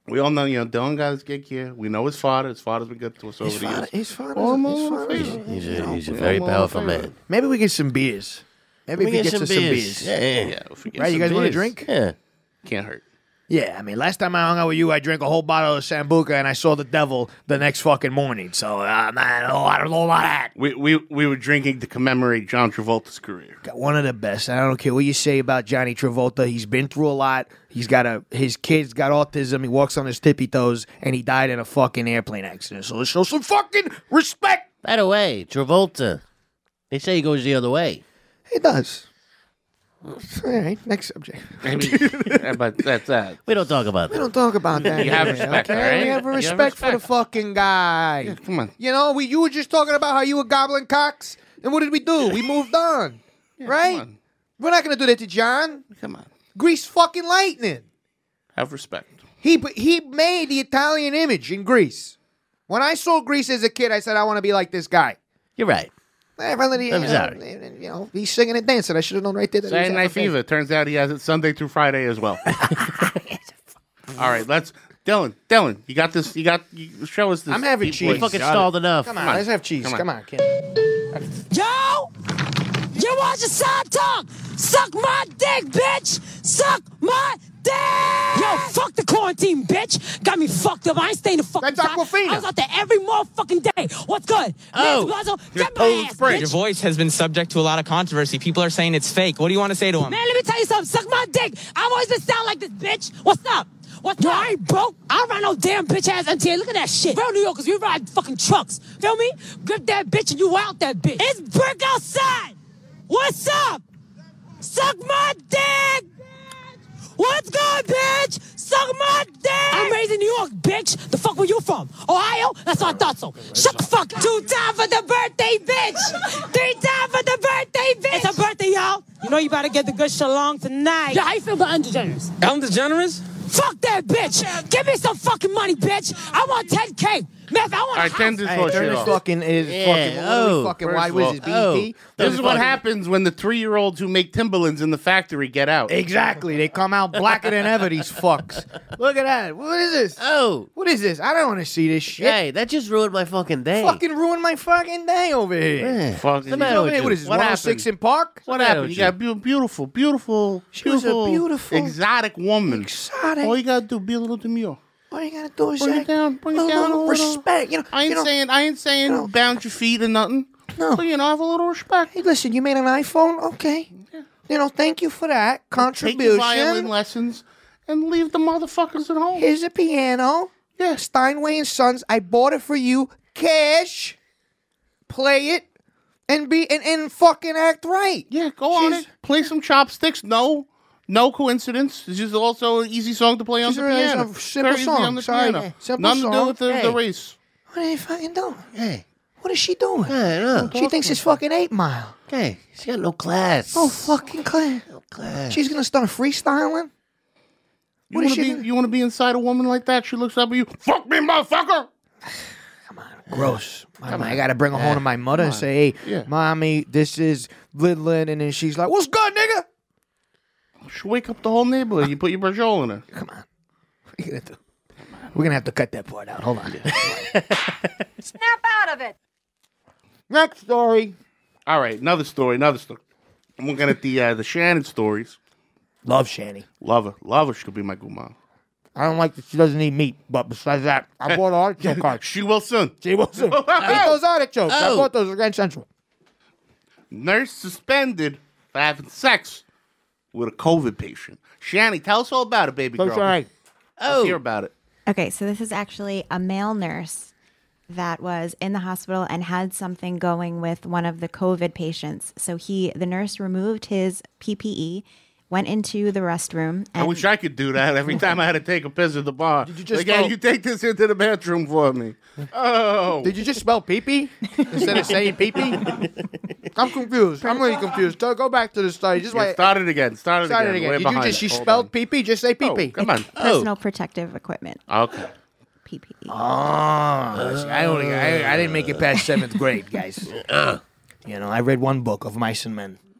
We all know, you know, Dylan got his gig here. We know his father. His father's been good to us over His the father, years. his father, All his on father, face. He's a, he's a We very all on powerful favor. man. Maybe we get some beers. Maybe We we get get some some, some beers. beers. Yeah, yeah. Yeah, if we get Right, you some guys want a beers, drink? Yeah. Can't hurt. Yeah, I mean, last time I hung out with you, I drank a whole bottle of Sambuca and I saw the devil the next fucking morning. So, uh, man, oh, I don't know about that. We, we we were drinking to commemorate John Travolta's career. Got one of the best. I don't care what you say about Johnny Travolta. He's been through a lot. He's got a his kid's got autism. He walks on his tippy toes, and he died in a fucking airplane accident. So let's show some fucking respect. By the way, Travolta, they say he goes the other way. He does. All right, next subject. I mean, yeah, but that's that. We don't talk about We that. don't talk about that. You have here, respect, okay? all right? We have a You have respect, for the respect. fucking guy. Yeah, come on. You know, we you were just talking about how you were gobbling cocks, and what did we do? We moved on, right? Come on. We're not gonna do that to John. Come on. Grease fucking lightning. Have respect. He he made the Italian image in Greece. When I saw Grease as a kid, I said I want to be like this guy. You're right. Eh, finally, you I'm know, sorry. You know, he's singing and dancing. I should have known right there. That he was Saturday Night half a fan. Fever. Turns out he has it Sunday through Friday as well. All right, let's. Dylan, Dylan, you got this. You got. You, show us this. I'm having deep cheese. voice. Fucking stalled enough. Come on, Come on. let's have cheese. Come Come on. on, kid. Yo! You watch the side talk! Suck my dick, bitch! Suck my dick! Yo, fuck the quarantine, bitch! Got me fucked up. I ain't staying the fucking That's time. Aquafina. I was out there every motherfucking day. What's good? Oh. Nancy Blasio, Your get my toes ass, break. Your bitch! voice has been subject to a lot of controversy. People are saying it's fake. What do you want to say to him? Man, let me tell you something. Suck my dick. I've always been sound like this, bitch. What's up? What's Yo, up? I ain't broke. I don't ride no damn bitch ass M T A. Look at that shit. Real New Yorkers, we ride fucking trucks. Feel me? Grip that bitch and you out that bitch. It's brick outside. What's up? Suck my dick. What's good, bitch? Suck my dick. I'm raised in New York, bitch. The fuck were you from? Ohio? That's what I thought so. Shut the fuck up. Two times for the birthday, bitch. Three times for the birthday, bitch. It's her birthday, y'all. You know you better get the good shalong tonight. Yeah, how you feel about Ellen DeGeneres? Ellen DeGeneres? Fuck that bitch. Give me some fucking money, bitch. I want ten K. Man, if I want All a right, house. turn this Hey, horse turn shit this off. fucking is Yeah, fucking. What are we oh, fucking? first Why of was all- this B oh. E T? This is what fucking- happens when the three-year-olds who make Timberlands in the factory get out. Exactly. They come out blacker than ever. These fucks. Look at that. What is this? Oh. What is this? I don't want to see this shit. Hey, that just ruined my fucking day. Fucking ruined my fucking day over here. Man, Fuck what's the is matter he- with you? What is this? What one oh six happened? in Park? What matter happened? with You got a beau- beautiful, beautiful, She was a beautiful, beautiful- exotic woman. Exotic. All you gotta do, be a little demure. All you gotta do is Bring it act- down, bring it a down a little little. respect. You know, I ain't you know, saying, I ain't saying you know- bound your feet or nothing. No. But you know, have a little respect. Hey, listen, you made an iPhone? Okay. You know, thank you for that Take your contribution. violin lessons and leave the motherfuckers at home. Here's a piano. Yeah, Steinway and Sons. I bought it for you. Cash. Play it and be and, and fucking act right. Yeah, go on She's- it. Play some chopsticks. No, no coincidence. It's just also an easy song to play on Just the a- piano. a simple Very easy song. on the Sorry, piano. yeah. Simple Nothing to do song. with the, Hey. the race. What are you fucking doing? Hey, What is she doing? hey, no. She thinks it's fucking Eight Mile. Hey, she got no class. Oh, fucking class. no class. She's gonna start freestyling? You What is want to she be? gonna- You want to be inside a woman like that? She looks up at you. Fuck me, motherfucker. Gross. Come on, I gotta bring her home to my mother and say, hey, Yeah. mommy, this is Lidlin. And then she's like, what's good, nigga? She wake up the whole neighborhood. You put your brajol in her. Come on. What are you gonna do? We're gonna have to cut that part out. Hold on. Snap out of it. Next story. All right, another story. Another story. I'm looking at the uh, the Shannon stories. Love Shani. Love her. Love her. She could be my guma. I don't like that she doesn't eat meat, but besides that, I bought artichoke cards. She will soon. She will soon. Eat those artichokes. I Oh. bought those at Grand Central. Nurse suspended for having sex with a COVID patient. Shanny, tell us all about it, baby So girl. sorry. Let's hear about it. Okay, so this is actually a male nurse that was in the hospital and had something going with one of the COVID patients. So he, the nurse, removed his P P E, went into the restroom. I And wish I could do that every time I had to take a piss at the bar. Did you just like, yeah, go- you take this into the bathroom for me. Oh. Did you just spell pee-pee instead of saying pee-pee? I'm confused. I'm really confused. Go go back to the story. Just Yeah, wait. start it again. Start it Start again. it again. We're Did you behind. just, she Hold spelled on. pee-pee? Just say pee-pee. Oh, come on. personal protective equipment, Okay. P P E. Oh, see, I only I, I didn't make it past seventh grade, guys. You know, I read one book of Mice and Men.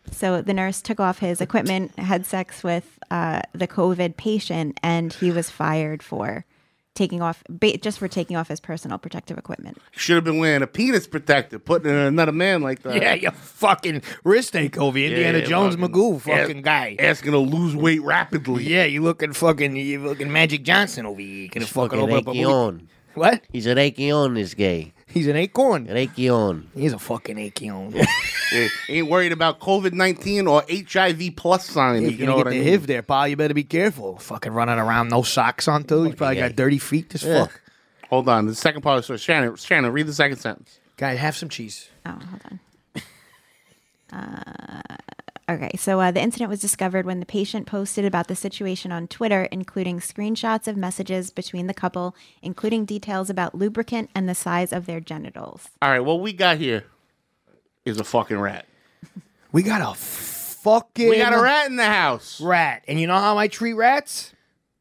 So the nurse took off his equipment, had sex with uh, the COVID patient, and he was fired for taking off, ba- just for taking off his personal protective equipment. Should have been wearing a penis protector, putting it in another man like that. Yeah, you fucking risk takeover, Indiana Yeah, Jones fucking- Magoo fucking ask- guy. Asking to lose weight rapidly. Yeah, you looking fucking, you looking Magic Johnson over here. You gonna fucking Fucking open up a movie. Acheon. What? He's an Acheon, this gay. He's an acorn. An Acheon. He's a fucking acorn. Yeah, ain't worried about COVID nineteen or H I V plus signs. Yeah, you you're know gonna what get I the mean? H I V there, pal. You better be careful. Fucking running around, no socks on too. He's probably got dirty feet as Yeah. fuck. Hold on. The second part of the story. Shannon, Shannon, read the second sentence. Guy, have some cheese. Oh, hold on. Uh, okay, so uh, the incident was discovered when the patient posted about the situation on Twitter, including screenshots of messages between the couple, including details about lubricant and the size of their genitals. All right, what we got here is a fucking rat. We got a fucking... We got a rat in the house. Rat. And you know how I treat rats?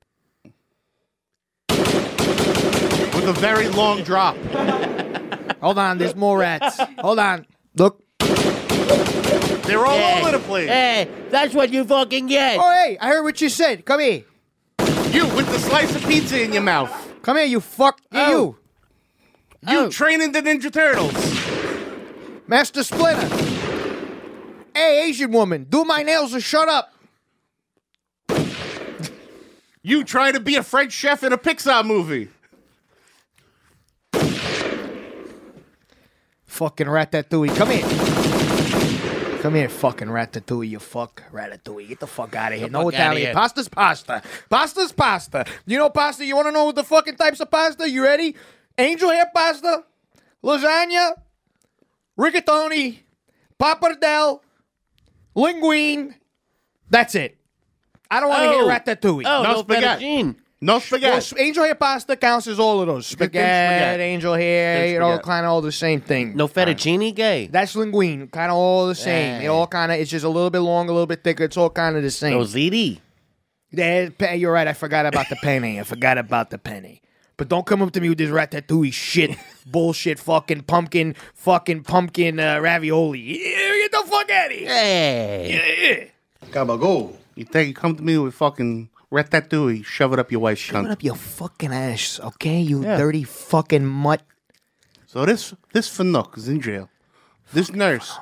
With a very long drop. Hold on, there's more rats. Hold on. Look. They're all Hey, over the place. Hey, that's what you fucking get. Oh, hey, I heard what you said. Come here. You with the slice of pizza in your mouth. Come here, you fuck. Oh. You. You training the Ninja Turtles. Master Splinter. Hey, Asian woman, do my nails or shut up. You trying to be a French chef in a Pixar movie. Fucking Ratatouille. Come here. Come here, fucking Ratatouille, you fuck. Ratatouille. Get the fuck out of here. The No fuck outta Italian. here. Pasta's pasta. Pasta's pasta. You know pasta? You want to know the fucking types of pasta? You ready? Angel hair pasta. Lasagna. Rigatoni. Pappardelle. Linguine. That's it. I don't want to Oh. hear Ratatouille. Oh, no, No spaghetti. fettuccine. No spaghetti. Well, angel hair pasta counts as all of those. Spaghetti, Spaghetti, spaghetti. angel hair, Then you know, spaghetti. kind of all the same thing. No fettuccine, gay. That's linguine, kind of all the same. Hey. It all kind of, it's just a little bit longer, a little bit thicker. It's all kind of the same. No ziti. Yeah, pe- you're right. I forgot about the penne. I forgot about the penne. But don't come up to me with this ratatouille shit, bullshit, fucking pumpkin, fucking pumpkin uh, ravioli. Yeah, get the fuck out of here. Hey. Yeah. Gabagool. You think you come to me with fucking ratatouille, shove it up your wife's Shove cunt. it up your fucking ass, okay? You Yeah. dirty fucking mutt. So this this Fanuc is in jail. This nurse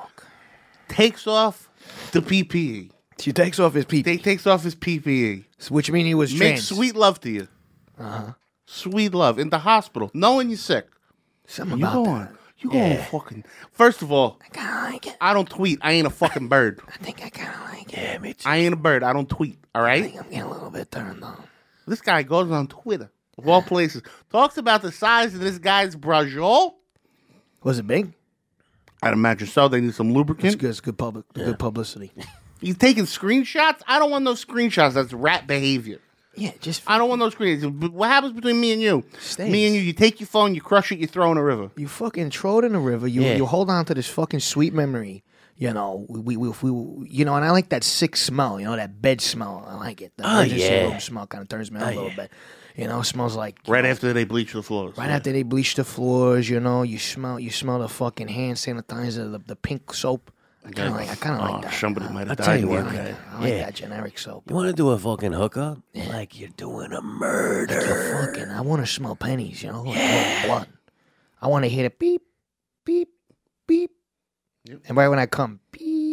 takes off the P P E. She takes off his pee. They takes off his P P E. Which means he was Makes trans. sweet love to you. Uh-huh. Sweet love in the hospital, knowing you're sick. Something you about going, You going fucking. First of all, I kinda like it. I don't tweet. I ain't a fucking bird. I think I kind of like it. Yeah, me too. I ain't a bird. I don't tweet. All right. I think I'm getting a little bit turned on. This guy goes on Twitter, of all places, talks about the size of this guy's brajol. Was it big? I'd imagine so. They need some lubricant. It's good. It's good public. Good publicity. He's taking screenshots. I don't want those screenshots. That's rat behavior. Yeah, just I don't want those screenshots. What happens between me and you? Stays. Me and you. You take your phone, you crush it, you throw in a river. You fucking throw it in the river. You Yeah. you hold on to this fucking sweet memory. You know, we, we, we, we you know, and I like that sick smell. You know, that bed smell. I like it. The Oh, emergency yeah. room smell kind of turns me on Oh, a little yeah. bit. You know, it smells like Right after they bleach the floors. right after they bleach the floors. You know, you smell you smell the fucking hand sanitizer, the, the pink soap. I kind of like. I kind of Oh, like that. somebody might have I'll died. tell you in what, there. man. I like Yeah. that generic soap. You want to do a fucking hookup? Like you're doing a murder. You're fucking. I want to smell pennies. You know, like yeah. blood. I want to hear it beep, beep, beep, and right when I come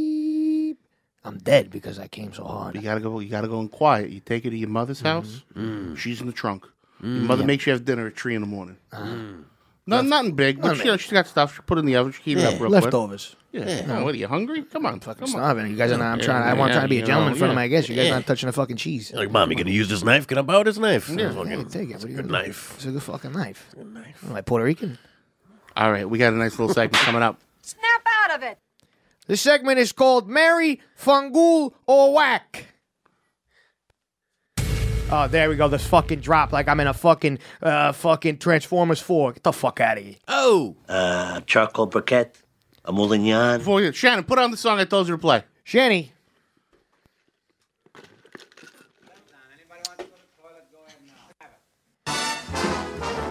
beep, I'm dead because I came so hard. You gotta go. You gotta go in quiet. You take her to your mother's house. She's in the trunk. Your mother makes you have dinner at three in the morning. No, nothing big, but she, she's got stuff. She put it in the oven. She heat it up real quick. Leftovers. Yeah. No, what are you hungry? Come on, Fucking come on. starving. You guys are not. I'm Yeah, trying. I want yeah, trying to be a you gentleman know, in front of yeah. my guests. You guys Yeah. not touching the fucking cheese. Like, mom, you gonna use this knife? Can I borrow this knife? Yeah. Fucking- Hey, take it. What are you good gonna do? knife. It's a good fucking knife. Good knife. Like Puerto Rican. All right, we got a nice little segment coming up. Snap out of it. This segment is called Marry, Fungul, or Whack. Oh, there we go. This fucking drop like I'm in a fucking uh, fucking Transformers four. Get the fuck out of here. Oh. Uh, charcoal briquette, a moulignon. Before you, Shannon, put on the song I told you to play. Shanny.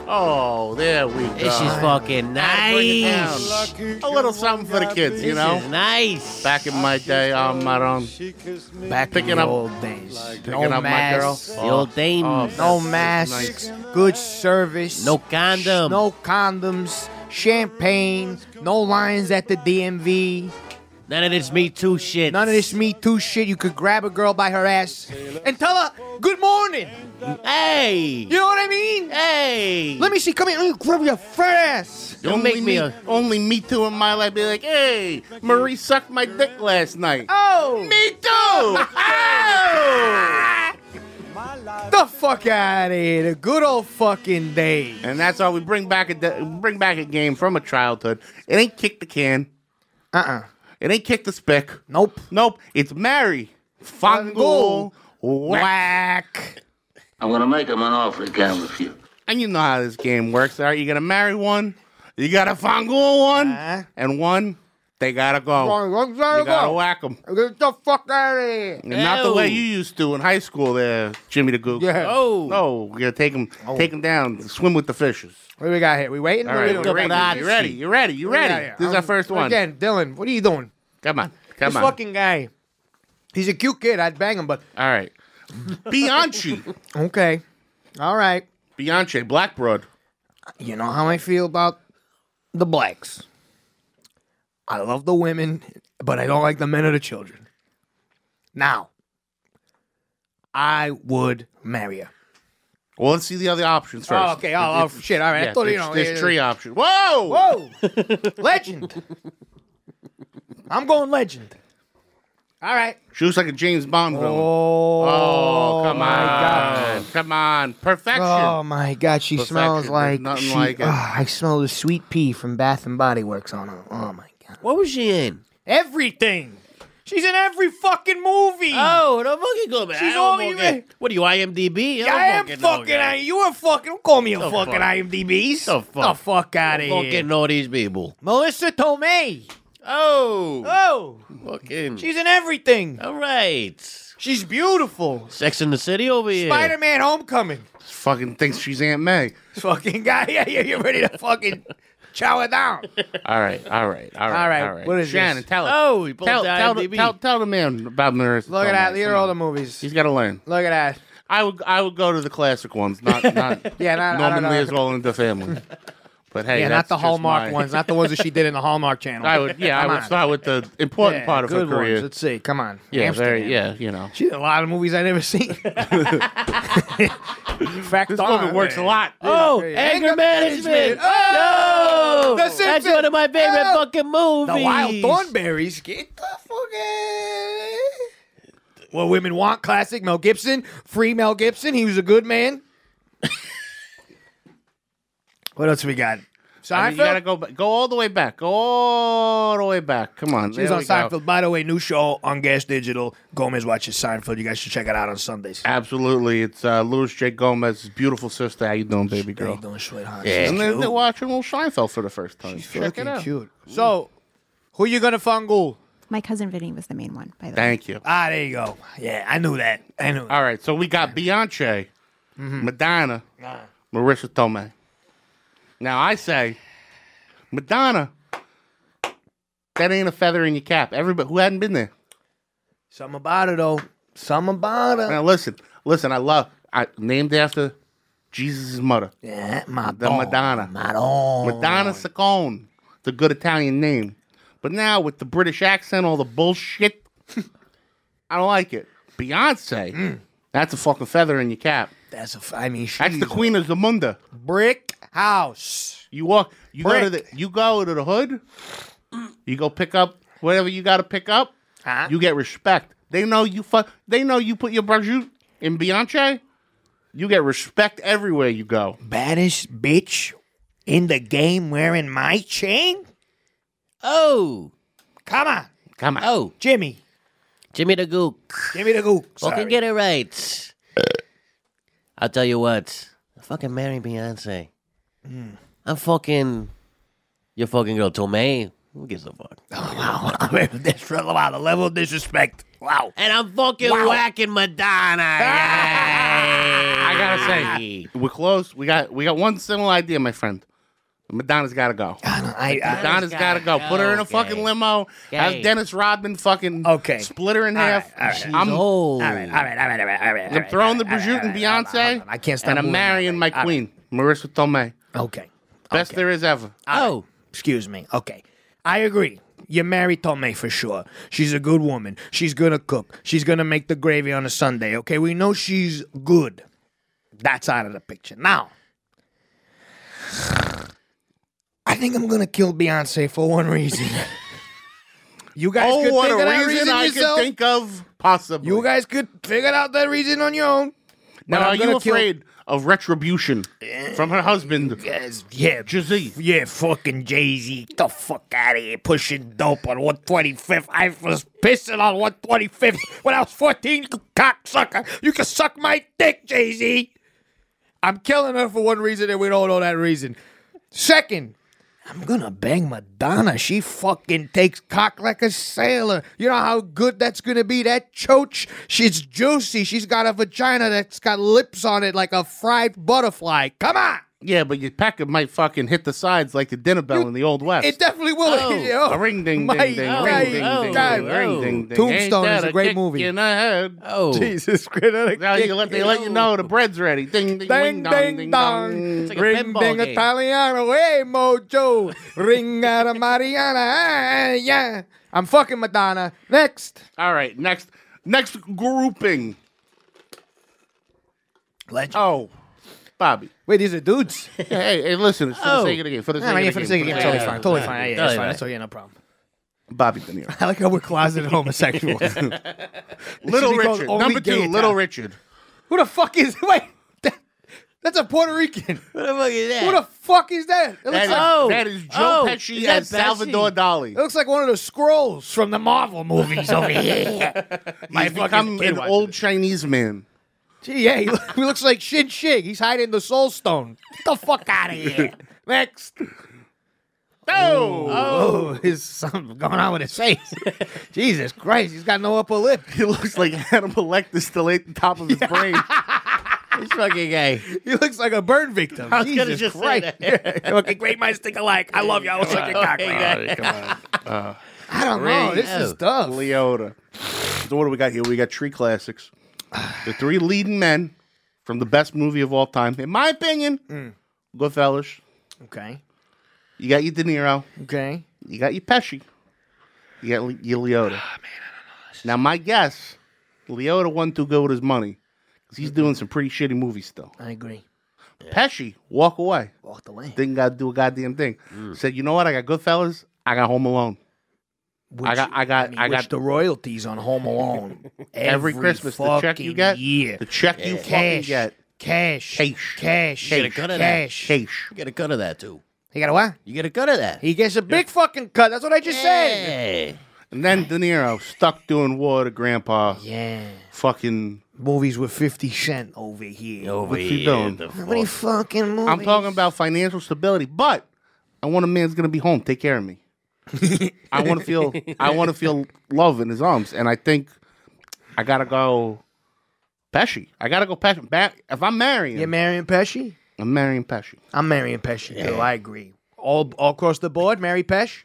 Oh, there we go. This is fucking Nice. nice. A little something for the kids, you This know? is nice. Back in my day, um, Maron. Back Picking in the up, old days. picking No up my girl. masks. The old dames. Oh, No that's masks. nice. Good service. No condom. No condoms. Champagne. No lines at the D M V. None of this Me Too shit. None of this Me Too shit. You could grab a girl by her ass and tell her, good morning. Hey. You know what I mean? Hey. Let me see. Come here. Let me grab your fat ass. Don't make make me me a- only me too in my life. Be like, hey, Marie sucked my dick last night. Oh. Me too. Oh. The fuck out of here. The good old fucking days. And that's all we bring back a de- bring back a game from a childhood. It ain't kick the can. Uh-uh. It ain't kick the spick. Nope. Nope. It's marry, fungal, whack. I'm gonna make him an offer he can't refuse. And you know how this game works, all right? You gotta marry one, you gotta fungal one, Uh-huh. and one, they gotta go. You gotta whack them. Get the fuck out of here. And not the way you used to in high school there, Jimmy the Gook. Yeah. Oh. No, you gotta take them, take them down, swim with the fishes. What do we got here? We waiting? All What right, we we're doing? ready. You ready? You ready? You What do we ready? got here? This is our Um, first one. Again, Dylan, what are you doing? Come on. Come this on. fucking guy. He's a cute kid. I'd bang him, but. All right. Bianchi. Okay. All right. Bianchi, black broad. You know how I feel about the blacks. I love the women, but I don't like the men or the children. Now, I would marry her. Well, let's see the other options first. Oh, okay. Oh, oh, shit. All right. Yeah, I thought, you there's, know. there's yeah, three options. Whoa! Whoa! Legend. I'm going legend. All right. She looks like a James Bond villain. Oh, Oh, come my on. God. Come on. Perfection. Oh my God, she Perfection. smells There's like nothing she, like it. ah, I smell the sweet pea from Bath and Body Works on her. Oh my God. What was she in? Everything. She's in every fucking movie. Oh, no fucking go back. She's I don't all fucking- even- What are you, I M D B? Yeah, I am fucking. I, you are fucking. Don't call me a The fucking fuck? I M D B's. The fuck? The fuck out of Don't here. fucking know these people. Melissa Tomei. Oh. Oh, Fucking. she's in everything. All right. She's beautiful. Sex in the City over here. Spider-Man: Homecoming. Fucking thinks she's Aunt May. Fucking guy. Yeah, yeah, you're ready to fucking chow it down. All right, all right, all right, All right, all right. what is Shannon, this? tell us. Oh, he pulled tell, the tell, the, IMDb. tell, tell the man about Marissa. Look at that. Tomei. These are Come all the on. movies. He's got to learn. Look at that. I would, I would go to the classic ones, not, not Yeah, not- Norman I don't know. Lear's All in the Family. But hey, Yeah, not that's the just Hallmark my- ones, not the ones that she did in the Hallmark Channel. I would, yeah, I Come would on. start with the important Yeah, part of her good career. ones. Let's see. Come on. Yeah, Amsterdam. very, yeah, you know. She's in a lot of movies I never seen. Fact This on, movie works a lot. Oh, Yeah, yeah. anger Anger management. management. Oh, Oh, The that's Simpsons. one of my favorite Oh. fucking movies. The Wild Thornberries. Get the fuck out. What Women Want classic. Mel Gibson. Free Mel Gibson. He was a good man. What else we got? Seinfeld. I mean, you gotta go, ba- go all the way back. Go all the way back. Come on. She's there on we go. Seinfeld. By the way, new show on Gas Digital. Gomez watches Seinfeld. You guys should check it out on Sundays. Absolutely. It's uh, Louis J. Gomez's beautiful sister. How you doing, baby How girl? you doing, sweetheart? Yeah. And they're, they're watching little Seinfeld for the first time. She's Check it fucking out. cute. So, who you gonna fungal? My cousin Vinny was the main one, by the way. Thank you. Ah, there you go. Yeah, I knew that. I knew. All right, so we got Beyonce, Madonna, Marissa Tomei. Now I say, Madonna, that ain't a feather in your cap. Everybody who hadn't been there. Something about it though. Something about it. Now listen, listen. I love. I named after Jesus' mother, Yeah, Madonna. the Madonna. Madonna. Madonna Saccone. It's a good Italian name. But now with the British accent, all the bullshit, I don't like it. Beyonce, that's a fucking feather in your cap. That's a. F- I mean, she's That's the queen of Zamunda. brick house. You walk. You go to the. Brick. You go to the hood. You go pick up whatever you got to pick up. Huh? You get respect. They know you. Fu- They know you put your bracelet in Beyonce. You get respect everywhere you go. Baddest bitch in the game wearing my chain. Oh. Come on, Come on. Oh. Jimmy. Jimmy the Gook. Give me the gook. Fucking Sorry. get it right. I'll tell you what. I fucking marry Beyonce. I'm fucking your fucking girl Tomei. Who gives a fuck? Oh, wow. That's wow, the level of disrespect. Wow. And I'm fucking Wow. whacking Madonna. Yay. I gotta gotta say, we're close. We got we got one similar idea, my friend. Madonna's got to go. I, I, Madonna's got to go. go. Put her in a Okay. fucking limo. Okay. Have Dennis Rodman fucking Okay. split her in All half. right, all right. She's I'm, old. All right, all right, all right, all right, all right. I'm throwing the Brigitte and Beyonce. I can't stop And I'm moving marrying that my way. All right. queen, Marissa Tomei. Okay. Best there is ever. Oh. Excuse me. Okay. I agree. You marry Tomei for sure. She's a good woman. She's gonna cook. She's gonna make the gravy on a Sunday. Okay, we know she's good. That's out of the picture. Now, I think I'm gonna kill Beyonce for one reason. You guys Oh, could what think a of that reason reason I yourself. could think of, possibly. You guys could figure out that reason on your own. But Now, I'm are you gonna kill- afraid of retribution from her husband? Yes, yeah, Jay-Z. Yeah, fucking Jay-Z. Get the fuck out of here, pushing dope on one twenty-fifth. I was pissing on one twenty-fifth when I was fourteen, you cocksucker. You can suck my dick, Jay-Z. I'm killing her for one reason and we don't know that reason. Second, I'm gonna bang Madonna. She fucking takes cock like a sailor. You know how good that's gonna be? That choach, she's juicy. She's got a vagina that's got lips on it like a fried butterfly. Come on! Yeah, but your pecker might fucking hit the sides like the dinner bell in the Old West. It definitely will. Oh, Yo. a ring ding My ding ding God. ring ding Oh, ding God. ding ring ding ding. Tombstone Ain't is that a great kick movie. in the head. Oh. Jesus Christ. Now you let, they let you know the bread's ready. Ding ding Ding, ding dong ding, ding dong. dong. It's like a Ring, pinball ding, game. Italiano. Hey, Mojo. Ring out of Mariana. Ah, yeah. I'm fucking Madonna. Next. All right, next next grouping. Legend. Oh, Bobby. Wait, these are dudes? Hey, hey, hey, listen, it's for Oh. the sake of the game. For the sake Nah, of yeah, the for the game. sake of the game. Totally Yeah, fine. Totally yeah, fine. Yeah, yeah, yeah, that's yeah. fine. That's all. Yeah, no problem. Bobby De Niro. I like how we're closeted homosexuals. Little Should be called Richard. Only Number Gay two, Little Town. Richard. Who the fuck is... Wait. that- That's a Puerto Rican. What the fuck is that? Who the fuck is that? It looks That is, like... Oh. that is Joe Oh, Pesci is that as Salvador Pesci? Dali. It looks like one of the scrolls from the Marvel movies over here. My He's fucking become kid an watches old it. Chinese man. Gee, yeah, he, look- he looks like Shin Shig. He's hiding the Soul Stone. Get the fuck out of here. Next. Oh! Oh, his something going on with his face. Jesus Christ, he's got no upper lip. He looks like Hannibal Lecter still ate the top of his brain. He's fucking gay. He looks like a burn victim. I was gonna Jesus just say Christ. that. Okay, great minds think alike. I love you. I was like a cock. Come on. Uh, I don't know. This is tough. Leota. So what do we got here? We got three classics. The three leading men from the best movie of all time, in my opinion. Mm. Goodfellas. Okay. You got your De Niro. Okay. You got your Pesci. You got Le- your Leota. Oh, man, I don't know. This now, my guess, Leota wasn't too good with his money because he's doing some pretty shitty movies still. I agree. Pesci, walk away. Walked away. Didn't got to do a goddamn thing. Said, you know what? I got Goodfellas. I got Home Alone. Which, I got, I got, mean, I which got the royalties on Home Alone every Christmas. The check you fucking get, year. the check you fucking Cash. get, Cash. cash, Cash. You get a cut of that. Cash. cash. You get a cut of that too. He got a what? You get a cut of that. He gets a big fucking cut. That's what I just said. Hey. And then De Niro stuck doing War to Grandpa. Yeah. Fucking. Movies with fifty Cent over here. Over What's he here, doing? the How many fuck. fucking movies? I'm talking about financial stability, but I want a man's gonna be home, take care of me. I want to feel, I want to feel love in his arms, and I think I gotta go Pesci. I gotta go Pesci. Back if I'm marrying, You're marrying Pesci? I'm marrying Pesci. I'm marrying Pesci too. I agree. All all across the board, marry Pesh.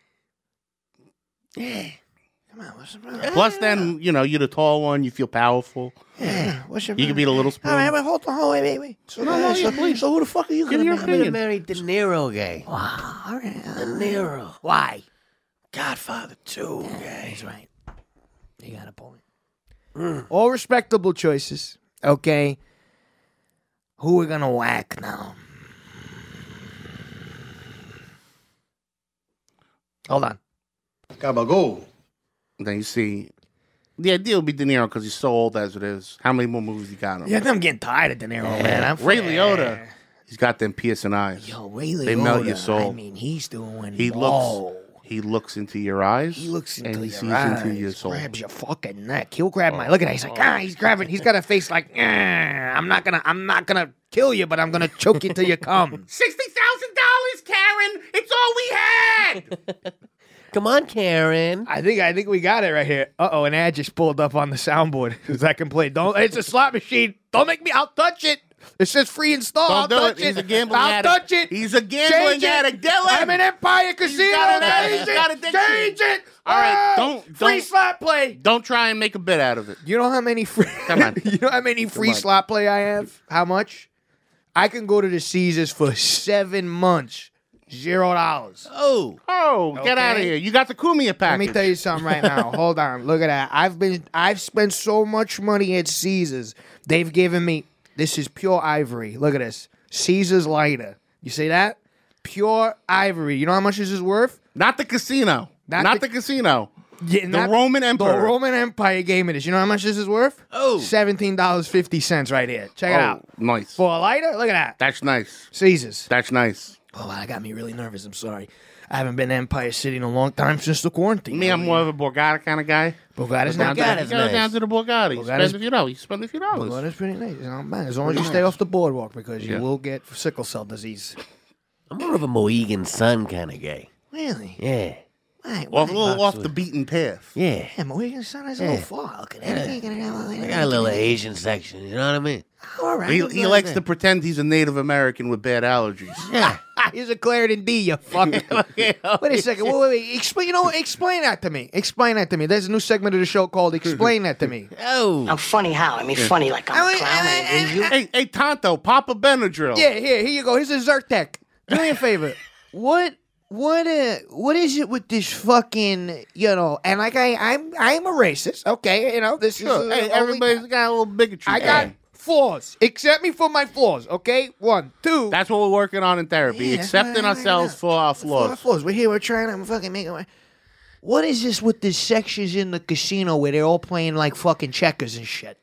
Yeah. Come on, what's the problem? Plus, then you know you're the tall one. You feel powerful. Yeah, what's your You can be the little spoon. All right, wait, hold on, hold on, wait, wait, wait. So, No, no, so, yeah, please. so who the fuck are you Give gonna me your marry? I'm gonna opinion. marry De Niro, gay. Wow, all right. De Niro. Why? Godfather two, gay. He's right. You got a point. All respectable choices. Okay. Who we gonna whack now? Hold on. Gabago. Then you see, the idea would be De Niro because he's so old as it is. How many more movies he got him? Yeah, I'm getting tired of De Niro, man. I'm Ray Liotta, he's got them piercing eyes. Yo, Ray Liotta. They melt your soul. I mean, he's doing. He whoa. looks. He looks into your eyes. He looks into and he your sees eyes, into your soul. grabs your fucking neck. He'll grab my. Look at that. He's like, ah, he's grabbing. He's got a face like, ah, I'm not gonna, I'm not gonna kill you, but I'm gonna choke you till you come. Sixty thousand dollars, Karen. It's all we had. Come on, Karen. I think, I think we got it right here. Uh oh, an ad just pulled up on the soundboard because I can play. Don't. It's a slot machine. Don't make me. I'll touch it. It says free install. Don't I'll do touch it. He's a gambling I'll addict. touch it. He's a gambling Change it. addict. Dylan. I'm an Empire Casino. got an addict. Change He's got it. addiction. Change it. All right, Oh, don't- free don't- slot play. Don't try and make a bit out of it. You know how many free? Come on. You know how many free on. slot play I have? How much? I can go to the Caesars for seven months, zero dollars. Oh, oh, get Okay. out of here! You got the Kumia package. Let me tell you something right now. Hold on, look at that. I've been, I've spent so much money at Caesars. They've given me. This is pure ivory. Look at this, Caesars lighter. You see that? Pure ivory. You know how much this is worth? Not the casino. Not Not, the- the, casino. Yeah, the not- Roman Emperor. The Roman Empire gave me this. You know how much this is worth? Oh. seventeen dollars and fifty cents right here. Check it Oh, out. nice. For a lighter? Look at that. That's nice. Caesars. That's nice. Oh, that got me really nervous. I'm sorry. I haven't been to Empire City in a long time since the quarantine. Me, I'm more of a Borgata kind of guy. Borgata's Go not down, bad. to- go down to the Borgata. You Borgata's- spend a few dollars. You spend a few dollars. Well, that's pretty nice. It's not bad. As long as you stay off the boardwalk because you Yeah. will get sickle cell disease. I'm more of a Mohegan Sun kind of guy. Really? Yeah. Why? Off, a why? little off the beaten path. Yeah. Yeah, Mohegan Sun is a Yeah. little far. Look at that. I got a little Asian section, you know what I mean? All right. He, Look he at likes that. to pretend he's a Native American with bad allergies. Yeah. He's a Clarendon D, you fucking. Wait a second. Wait, wait, wait. Explain. You know, what? Explain that to me. Explain that to me. There's a new segment of the show called "Explain That to Me." Oh. I'm funny how? I mean, funny like I'm I a mean, clown. I- I envy you. Hey, hey, Tonto, pop a Benadryl. Yeah, here, here you go. Here's a Zyrtec. Do me a favor. What, what, uh, what is it with this fucking, you know? And like I, I'm, I'm a racist. Okay, you know this Sure. is. Hey, only- everybody's got a little bigotry. I got flaws. Accept me for my flaws. Okay, one, two. That's what we're working on in therapy. Yeah, that's Accepting what I- ourselves for our For our flaws. flaws. We're here. We're trying to fucking make it. What is this with the sections in the casino where they're all playing like fucking checkers and shit?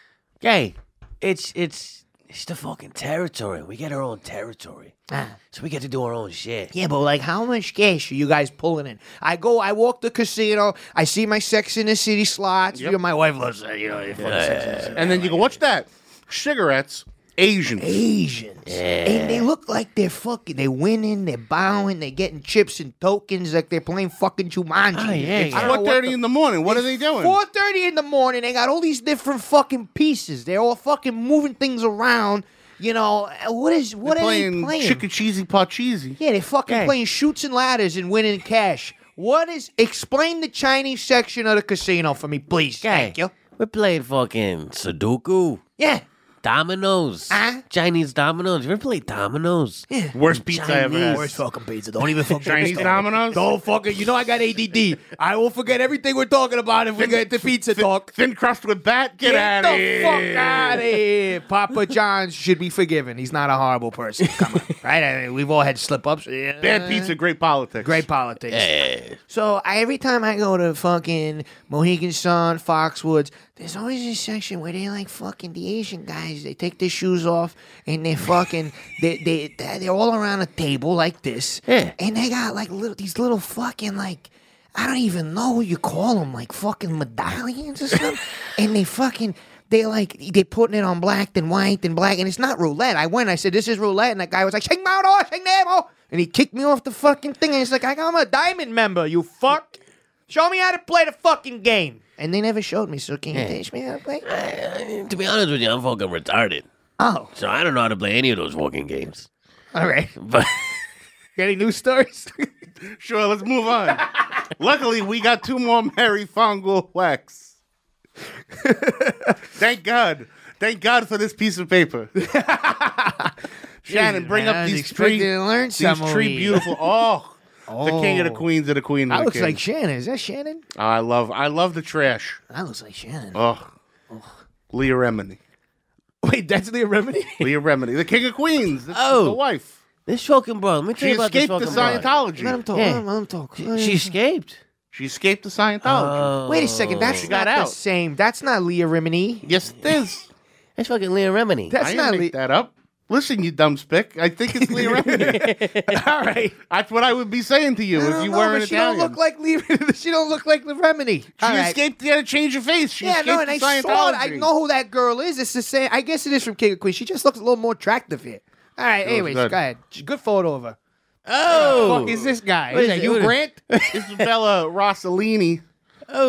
Hey, it's it's it's the fucking territory. We get our own territory. So we get to do our own shit. Yeah, but like, how much cash are you guys pulling in? I go, I walk the casino, I see my Sex in the City slots. Yep. You know, my wife loves that. You know, you fucking Sex in the City. And then you go, what's that? Cigarettes, Asians. Asians. And they look like they're fucking, they're winning, they're bowing, they're getting chips and tokens like they're playing fucking Jumanji. Oh, yeah, It's yeah. I don't know four what thirty the- in the morning. What are they doing? four thirty in the morning, they got all these different fucking pieces. They're all fucking moving things around. You know, what is, what They're are playing they playing? Chicken Cheesy Pot Cheesy. Yeah, they're fucking Hey. playing shoots and ladders and winning cash. What is, explain the Chinese section of the casino for me, please. Thank you. We're playing fucking Sudoku. Yeah. Dominoes. Huh? Chinese dominoes. You ever played dominoes? Yeah. Worst pizza I ever had. Worst fucking pizza. Don't even fucking Chinese dominoes? Don't fucking. You know I got A D D. I will forget everything we're talking about if we get to pizza talk. Thin crust with bat? Get, out the of here. fuck out of here. Papa John's should be forgiven. He's not a horrible person. Come on, right? I mean, we've all had slip ups. Yeah. Bad pizza, great politics. Great politics. Yeah. So I, every time I go to fucking Mohegan Sun, Foxwoods, there's always this section where they like fucking the Asian guys. They take their shoes off and they're fucking they they they're all around a table like this. Yeah. And they got like little these little fucking like I don't even know what you call them, like fucking medallions or something. And they fucking they like they putting it on black and white and black, and it's not roulette. I went, I said, "This is roulette," and that guy was like, "Shing Mao Do, Shing Nemo," and he kicked me off the fucking thing. And it's like, I'm a diamond member, you fuck. Show me how to play the fucking game. And they never showed me, so can you Yeah. teach me how to play? Uh, to be honest with you, I'm fucking retarded. Oh, So I don't know how to play any of those fucking games. all right. But Any news stories? Sure, let's move on. Luckily, we got two more Mary Fongo wax. Thank God. Thank God for this piece of paper. Shannon, bring man, I up was these expecting three, to learn these some of three these. beautiful. Oh, the king of the Oh. queens of the queen of That the looks king. like Shannon. Is that Shannon? Oh, I love, I love the trash. That looks like Shannon. Oh, Leah Remini. Wait, that's Leah Remini? Leah Remini, the king of queens. This Oh. is the wife. this fucking bro, let me tell She you about this escaped the fucking broad. Scientology. Let him talk. Yeah. Let, him, let him talk. She escaped. She escaped the Scientology. Oh. Wait a second. That's She not got the out. same. That's not Leah Remini. Yes, it is. That's fucking Leah Remini. That's I didn't not make Leah. that up. Listen, you dumb spick. I think it's Leah Remini. All right. That's what I would be saying to you I if don't you know, were an but she Italian. don't look like Leah. She don't look like the Remini. she All right. escaped. She had to change her face. She Yeah, escaped no, and the I Scientology. saw it. I know who that girl is. It's the same. I guess it is from King of Queens. She just looks a little more attractive here. All right. She looks Anyways, good. go ahead. Good photo of her. Oh. Fuck is this guy? What Is is that it? you, What is- Grant? Isabella Rossellini. Oh.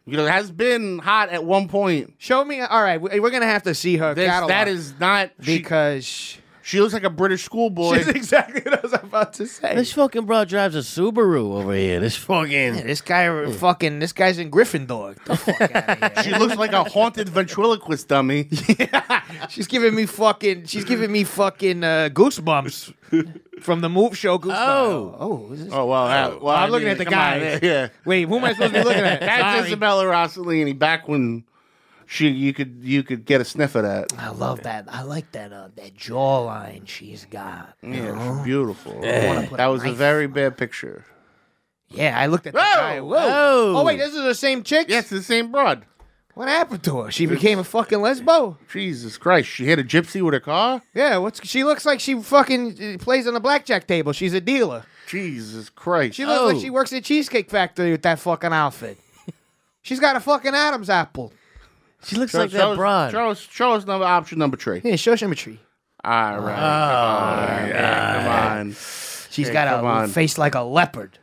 You know, has been hot at one point. Show me. All right, we- we're gonna have to see her This, catalog. that is not she- because she looks like a British schoolboy. She's exactly what I was about to say. This fucking broad drives a Subaru over here. This fucking. Yeah, this guy, fucking, this guy's in Gryffindor. Get the fuck out of here. She looks like a haunted ventriloquist dummy. She's giving me fucking. She's giving me fucking uh, goosebumps from the move show. Goosebumps. Oh, oh, is this? Oh well, uh, well I'm I looking mean, at the come on, guy. Yeah. Wait, who am I supposed to be looking at? That's Sorry. Isabella Rossellini. Back when she, you could, you could get a sniff of that. I love that. I like that. Uh, that jawline she's got. you Yeah, know? she's beautiful. I wanna put That a was a knife- very bad picture. Yeah, I looked at the Whoa! guy. Whoa. Whoa. Oh wait, this is the same chick. Yeah, it's the same broad. What happened to her? She became a fucking lesbo. Jesus Christ, she hit a gypsy with a car. Yeah, what's she looks like? She fucking uh, plays on the blackjack table. She's a dealer. Jesus Christ. She looks Oh. like she works at Cheesecake Factory with that fucking outfit. She's got a fucking Adam's apple. She looks Show- like show that us- broad. Show us, show us number option number three. Yeah, show symmetry. All right, come on, man, come on. She's Hey, got come a on. face like a leopard.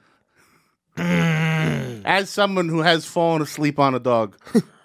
As someone who has fallen asleep on a dog,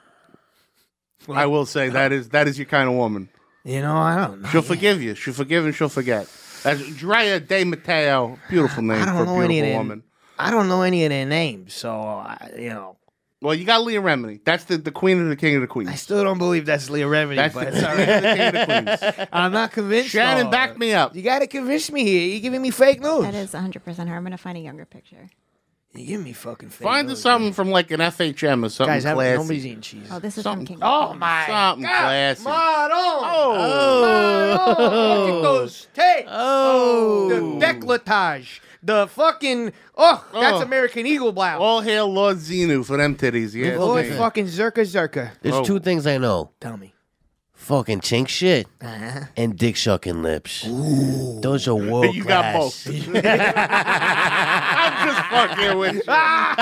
I will say that is that is your kind of woman. You know, I don't know. She'll forgive you. She'll forgive and she'll forget. That's Drea De Matteo. Beautiful name I don't for a know any of beautiful them. woman. I don't know any of their names, so I, you know. Well, you got Leah Remini. That's the, the queen and the king of the queens. I still don't believe that's Leah Remini, That's but the it's all queen right. and the king of the queens. I'm not convinced. Shannon, though. back me up. You got to convince me here. You're giving me fake news. That is one hundred percent her. I'm going to find a younger picture. You're giving me fucking fake Find news. us something from like an F H M or something Guys, I- classy. nobody's eating cheese. Oh, this is Something- from King. Oh my Something God. classy. Madon. Oh. Madon. Look at those tits. Oh. The décolletage. The fucking, oh, that's Oh. American Eagle blouse. All hail Lord Xenu for them titties. Yeah. Lord okay. fucking Zerka Zerka. There's Oh. two things I know. Tell me. Fucking chink shit Uh-huh. and dick sucking lips. Those are world You got class. both. I'm just fucking with you.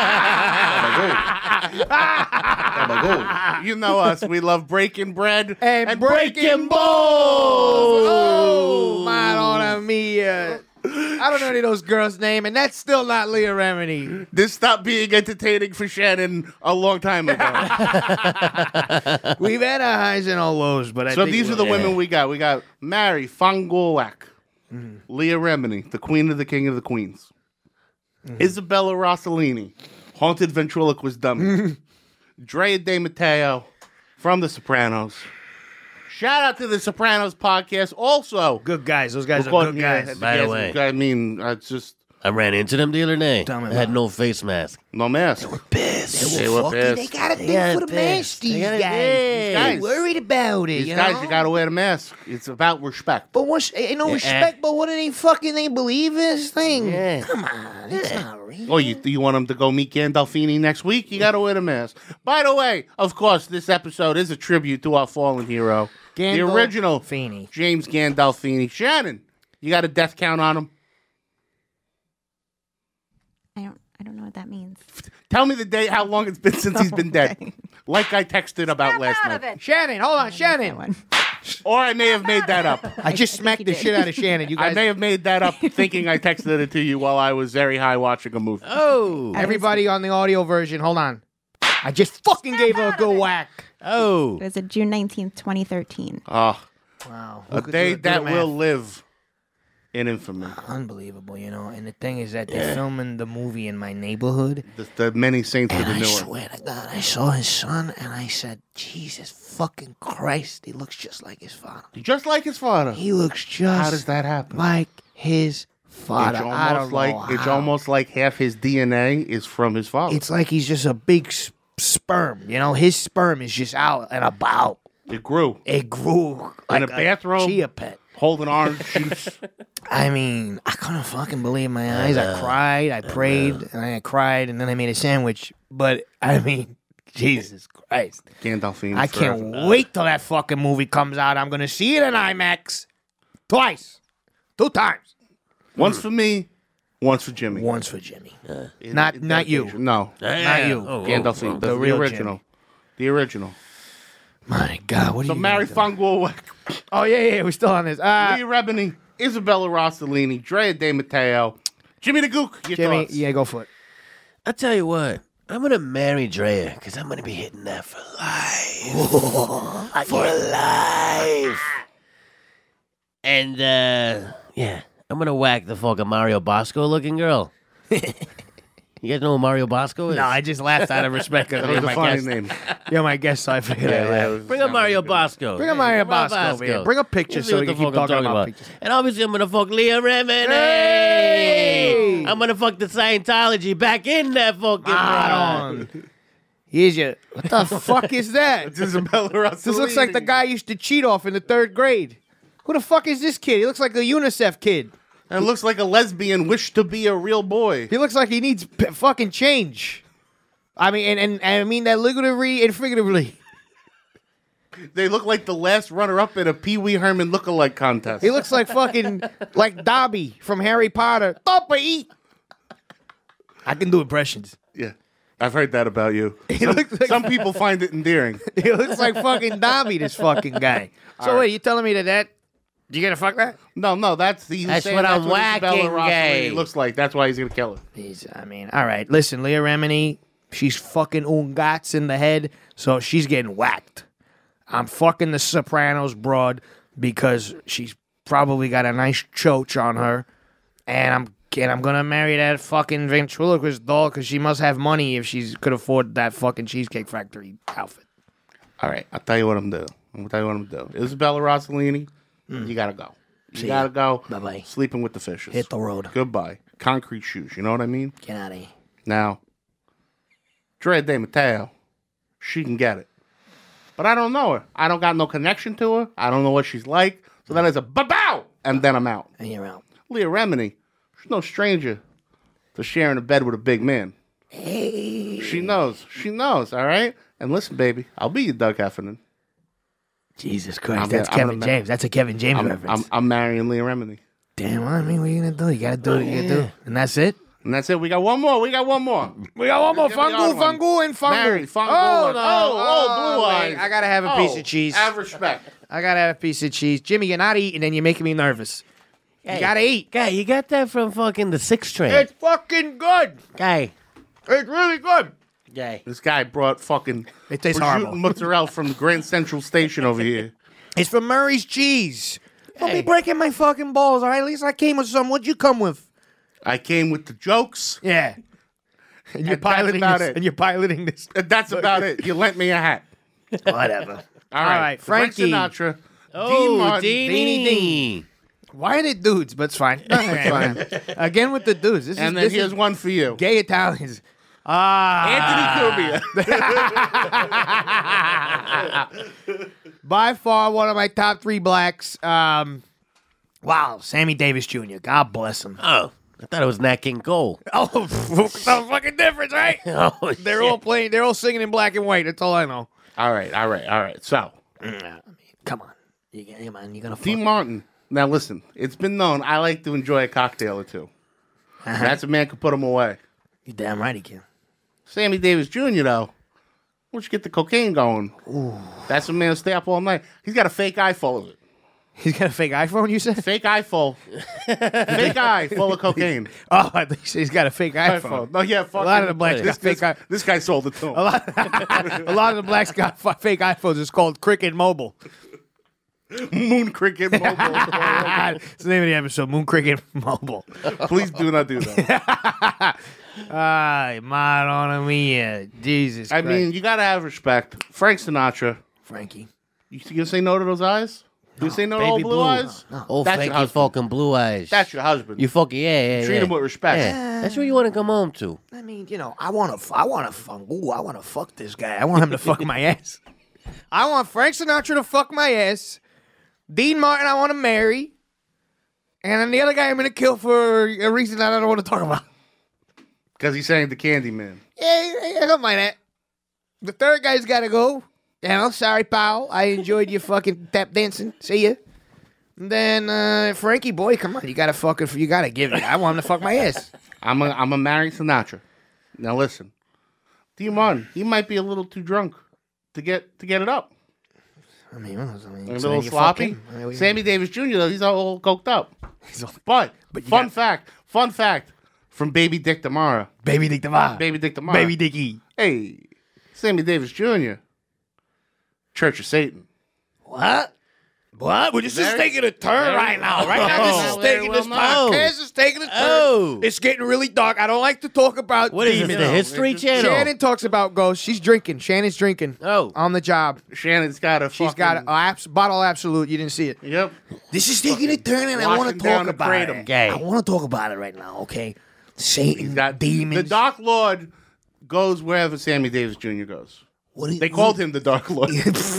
You know us. We love breaking bread And, breaking breaking balls. Oh, Madonna mia. I don't know any of those girls' name, and that's still not Leah Remini. This stopped being entertaining for Shannon a long time ago. We've had our highs and our lows, but I so think these are we're- the women we got. We got Mary Fangolak, Mm-hmm. Leah Remini, the queen of the king of the queens. Mm-hmm. Isabella Rossellini, haunted ventriloquist dummy. Drea De Matteo from The Sopranos. Shout out to The Sopranos podcast. Also, Good guys. Those guys Well, are good yeah, guys. By the yes, way. I mean, I just I ran into them the other day. Tell me I had about no face mask. no mask. Pissed. They were Fucking- pissed. They got a They thing got for the pissed. mask, these They got guys. a thing. They're Guys. worried about it, These you guys, know? you got to wear the mask. It's about respect. But what's ain't no Yeah. respect? But what do they fucking they believe in this thing? Yeah. Come on, it's not real. Oh, you you want them to go meet Gandolfini next week? You got to wear the mask. By the way, of course, this episode is a tribute to our fallen hero, the original Gandolfini. James Gandolfini. Shannon, you got a death count on him? I don't. I don't know what that means. Tell me the day, how long it's been since he's been dead. Like I texted about last night. Shannon, hold on, Shannon. Or I may have made that up. I just smacked the shit out of Shannon. You I guys, may have made that up thinking I texted it to you while I was very high watching a movie. Oh. everybody on the audio version, hold on. I just fucking gave her a good whack. Oh. It was a June nineteenth, twenty thirteen. Oh, Wow. a day that will live in infamy. Unbelievable, you know. And the thing is that they're filming the movie in my neighborhood. The, the many saints of And the I newer. swear to God, I saw his son and I said, Jesus fucking Christ, he looks just like his father. Just like his father. He looks just How does that happen? like his father. It's I almost don't like know it's how. almost like half his D N A is from his father. It's like he's just a big s- sperm, you know? His sperm is just out and about. It grew It grew like in a bathroom, chia pet. holding orange juice. I mean, I couldn't fucking believe my eyes. I cried, I prayed, and I cried, and then I made a sandwich. But, I mean, Jesus Christ. Gandolfini. I can't wait till that fucking movie comes out. I'm going to see it in IMAX. Twice. Two times. Once for me, once for Jimmy. Once for Jimmy. In- Not in not you. dedication. No, Not you. Oh, Gandolfini. oh, the, the the real original. The original. My God, what are So you Mary gonna do? Fangul, Oh, yeah, yeah, we're still on this. Uh, Leah Remini, Isabella Rossellini, Drea De Matteo, Jimmy the Gook. Your Jimmy, thoughts? yeah, go for it. I tell you what, I'm gonna marry Drea because I'm gonna be hitting that for life. For life. And uh, yeah, I'm gonna whack the fucking Mario Bosco looking girl. You guys know who Mario Bosco is? No, I just laughed out of respect because That was you're a my funny guest. name. You're my guest, so I figured Yeah, I'd yeah, laugh. it was- Bring up Mario Bosco. Bring up Mario Bring up Bosco over here. Bring up pictures Let's see so what we the can keep fuck I'm talking about about. pictures. And obviously, I'm gonna fuck Leah Remini. Hey! I'm gonna fuck the Scientology back in that fucking. Right ride. on. Here's your. What the fuck is that? It's Isabella Rossellini. This looks like the guy I used to cheat off in the third grade. Who the fuck is this kid? He looks like a UNICEF kid. And looks like a lesbian wished to be a real boy. He looks like he needs p- fucking change. I mean, and, and, and I mean that literally and figuratively. They look like the last runner-up in a Pee Wee Herman look-alike contest. He looks like fucking like Dobby from Harry Potter. Dobby. I can do impressions. Yeah, I've heard that about you. He Some, looks like- some people find it endearing. He looks like fucking Dobby, this fucking guy. So All right. wait, you telling me that that you gonna fuck that? No, no, that's the. That's what I'm whacking, gay. Looks like that's why he's gonna kill her. He's, I mean, all right. Listen, Leah Remini, she's fucking ungats in the head, so she's getting whacked. I'm fucking the Sopranos broad because she's probably got a nice choach on her, and I'm and I'm gonna marry that fucking ventriloquist doll because she must have money if she could afford that fucking Cheesecake Factory outfit. All right, I'll tell you what I'm doing. I'm gonna tell you what I'm doing. Isabella Rossellini, you gotta go. You See gotta ya. go. Bye bye. Sleeping with the fishes. Hit the road. Goodbye. Concrete shoes. You know what I mean? Get out of here. Now, Drea De Matteo, she can get it. But I don't know her. I don't got no connection to her. I don't know what she's like. So then it's a ba-bow, and then I'm out. And you're out. Leah Remini, she's no stranger to sharing a bed with a big man. Hey. She knows. She knows, all right? And listen, baby, I'll be your Doug Heffernan. Jesus Christ, I'm that's gonna- I'm Kevin gonna ma- James. That's a Kevin James I'm, reference. I'm, I'm marrying Leah Remini. Damn, well, I mean, what are you gonna do? You gotta do what you gotta do. And that's it? And that's it. We got one more. We got one more. We got one more. Give me the Fungu, other one. fungu, and fungu. Mary, fungu. Oh, and- no. Oh, oh, blue wait. eyes. I gotta have a piece Oh, of cheese. Have respect. I gotta have a piece of cheese. Jimmy, you're not eating and you're making me nervous. You Hey, gotta eat. Guy, you got that from fucking the six train. It's fucking good. Guy. It's really good. Guy. This guy brought fucking It tastes prosciutto horrible. mozzarella from Grand Central Station over here. It's from Murray's Cheese. Don't be breaking my fucking balls, all right? At least I came with some. What'd you come with? I came with the jokes. Yeah. And you're And that's piloting about this. it. And you're piloting this. And that's about it. You lent me a hat. Whatever. All right, right, Frank Frankie. Sinatra. Oh, Dean Martin. Deanie. Deanie Dean. Why are they dudes? But it's fine. It's fine. Again with the dudes. This And is, then this here's is one for you. gay Italians. Ah. Anthony Cubia. By far one of my top three blacks. Um, wow, Sammy Davis Junior God bless him. Oh, I thought it was Nat King Cole. Oh, that's a fucking difference, right? Oh, They're shit. all playing. They're all singing in black and white. That's all I know. All right, all right, all right. So, Come on, you, come on, you're gonna. Dean fuck. Martin. Now listen, it's been known I like to enjoy a cocktail or two. That's a man could put them away. You damn right he can. Sammy Davis Junior though, once you get the cocaine going, that's a man to stay up all night. He's got a fake eye full of it. He's got a fake iPhone. You said Fake eye full. Fake eye full of cocaine. Oh, I think he's got a fake iPhone. iPhone. No, yeah, fucking, A lot of the blacks this, got fake this, i- this guy sold it to him. A lot, a lot of the blacks got f- fake iPhones. It's called Cricket Mobile. Moon Cricket Mobile. It's the name of the episode, Moon Cricket Mobile. Please do not do that. Ay, madonna mia. Jesus I Christ. mean, you gotta have respect. Frank Sinatra. Frankie. You gonna say no to those eyes? You say no to baby old blue, blue. eyes? Oh, That's your Frankie husband. fucking blue eyes. That's your husband. You fucking, yeah, yeah, Treat yeah. him with respect. Yeah. That's where you want to come home to. I mean, you know, I want to, I want to fuck, ooh, I want to fuck this guy. I want him to fuck my ass. I want Frank Sinatra to fuck my ass. Dean Martin, I want to marry. And then the other guy I'm going to kill for a reason that I don't want to talk about. Because he's saying the Candy Man. Yeah, yeah, something like that. The third guy's got to go. You know, sorry, pal. I enjoyed your fucking tap dancing. See ya. And then uh, Frankie, boy, come on. You got to fucking, you got to give it. I want him to fuck my ass. I'm a, I'm a married Sinatra. Now listen. Dean Martin, he might be a little too drunk to get to get it up. I mean, I mean A so little you sloppy. fuck him. I mean, we- Sammy Davis Junior though, he's all coked up. He's all- But, But you fun got- fact, fun fact. From Baby Dick Tomorrow. Baby Dick Tomorrow. Baby Dick Tomorrow. Baby Dickie. Hey, Sammy Davis Junior Church of Satan. What? What? Well, this is Very- taking a turn very- right now. Right now, this Oh, is very taking well this known. podcast is taking a turn. Oh. It's getting really dark. I don't like to talk about What is this, demons. the History Channel? Shannon talks about ghosts. She's drinking. Shannon's drinking. Oh. On the job. Shannon's got a She's fucking... got a abs- bottle Absolute. You didn't see it. Yep. This is taking a turn, and I want Washing to down talk the about kratom. it. Gay. I want to talk about it right now, okay? Satan, got demons. The Dark Lord goes wherever Sammy Davis Junior goes. What do you- they called him the Dark Lord.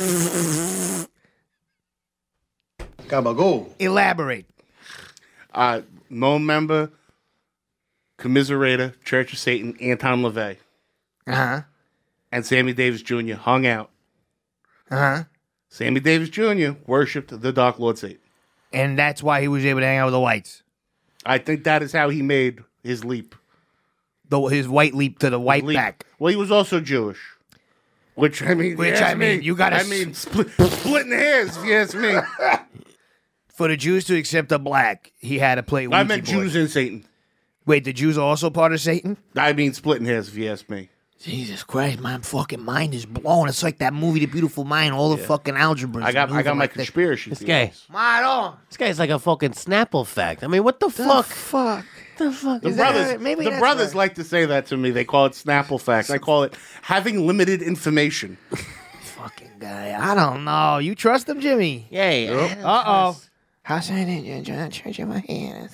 Gabago. Elaborate. Uh, no member, commiserator, Church of Satan, Anton LaVey. Uh-huh. And Sammy Davis Junior hung out. Uh-huh. Sammy Davis Junior worshipped the Dark Lord Satan. And that's why he was able to hang out with the whites. I think that is how he made his leap. The, his white leap to the white Leap. back. Well, he was also Jewish. Which, I mean, Which, you ask I mean, me, you gotta I s- mean, split, splitting hairs, if you ask me. For the Jews to accept a black, he had to play Ouija I meant board. Jews and Satan. Wait, the Jews are also part of Satan? I mean, splitting hairs, if you ask me. Jesus Christ, my fucking mind is blown. It's like that movie, The Beautiful Mind, all the fucking algebras. I got, and I got moving my like that. conspiracy. This theories. guy. Maro. This guy's like a fucking Snapple fact. I mean, what the, The fuck? fuck? The fuck? The Is that brothers, right? Maybe the that's brothers right. like to say that to me. They call it Snapple facts. I call it having limited information. Fucking guy. I don't know. You trust him, Jimmy? Yay. Uh-oh. How's that in your church of my hand?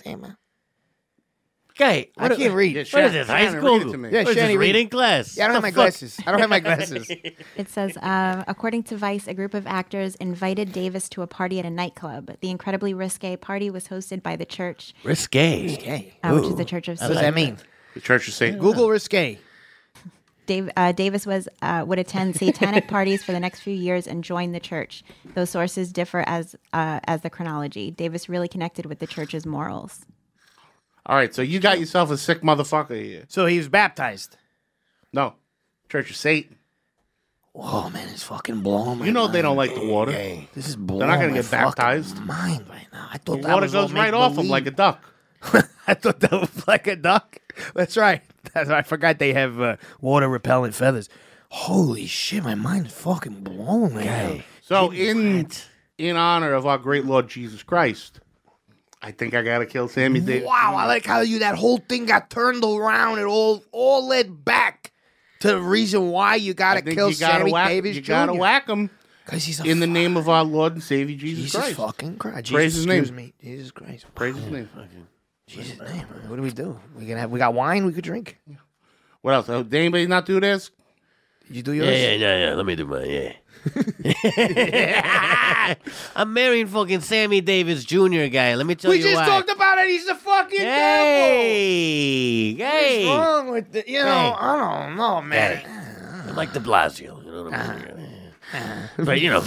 Okay. I can't read. Yeah, What Shannon- is this? High Shannon, school? read it to me. Yeah, What is Shannon, this, read. reading class? Yeah, I don't have The my fuck? glasses. I don't have my glasses. It says, um, according to Vice, a group of actors invited Davis to a party at a nightclub. The incredibly risque party was hosted by the church, Risque. Okay. uh, which is the Church of What does Satan. that mean? The Church of Satan. Google risque. Dave, uh, Davis was uh, would attend satanic parties for the next few years and join the church. Those sources differ as uh, as the chronology. Davis really connected with the church's morals. All right, so you got yourself a sick motherfucker here. So he was baptized. No, Church of Satan. Oh man, it's fucking blowing my You know mind. they don't like the water. This is blowing They're not going my to get baptized. fucking mind right now. I The thought that water was all goes right off them make-believe. like a duck. I thought that was like a duck. That's right. That's right. I forgot they have uh, water repellent feathers. Holy shit, my mind is fucking blown right now. So in in honor of our great Lord Jesus Christ, I think I got to kill Sammy Davis. Wow, I like how you that whole thing got turned around. It all all led back to the reason why you I gotta think kill you gotta Sammy whack, Davis You got to Junior whack him Because he's a in the name of our Lord and Savior Jesus, Jesus Christ. fucking Christ. Jesus, Praise his name. excuse me. Jesus Christ. Praise his name. Jesus name. What do we do? We gonna have we got wine we could drink. What else? Oh, did anybody not do this? Did you do Yeah, yours? yeah, yeah, yeah. Let me do mine, yeah. I'm marrying fucking Sammy Davis Junior guy. Let me tell We you just why. talked about it. He's a fucking Hey, devil. hey. What's wrong with the, you know, Hey. I don't know, man. Hey. I'm like De Blasio. You know what I mean? But, you know.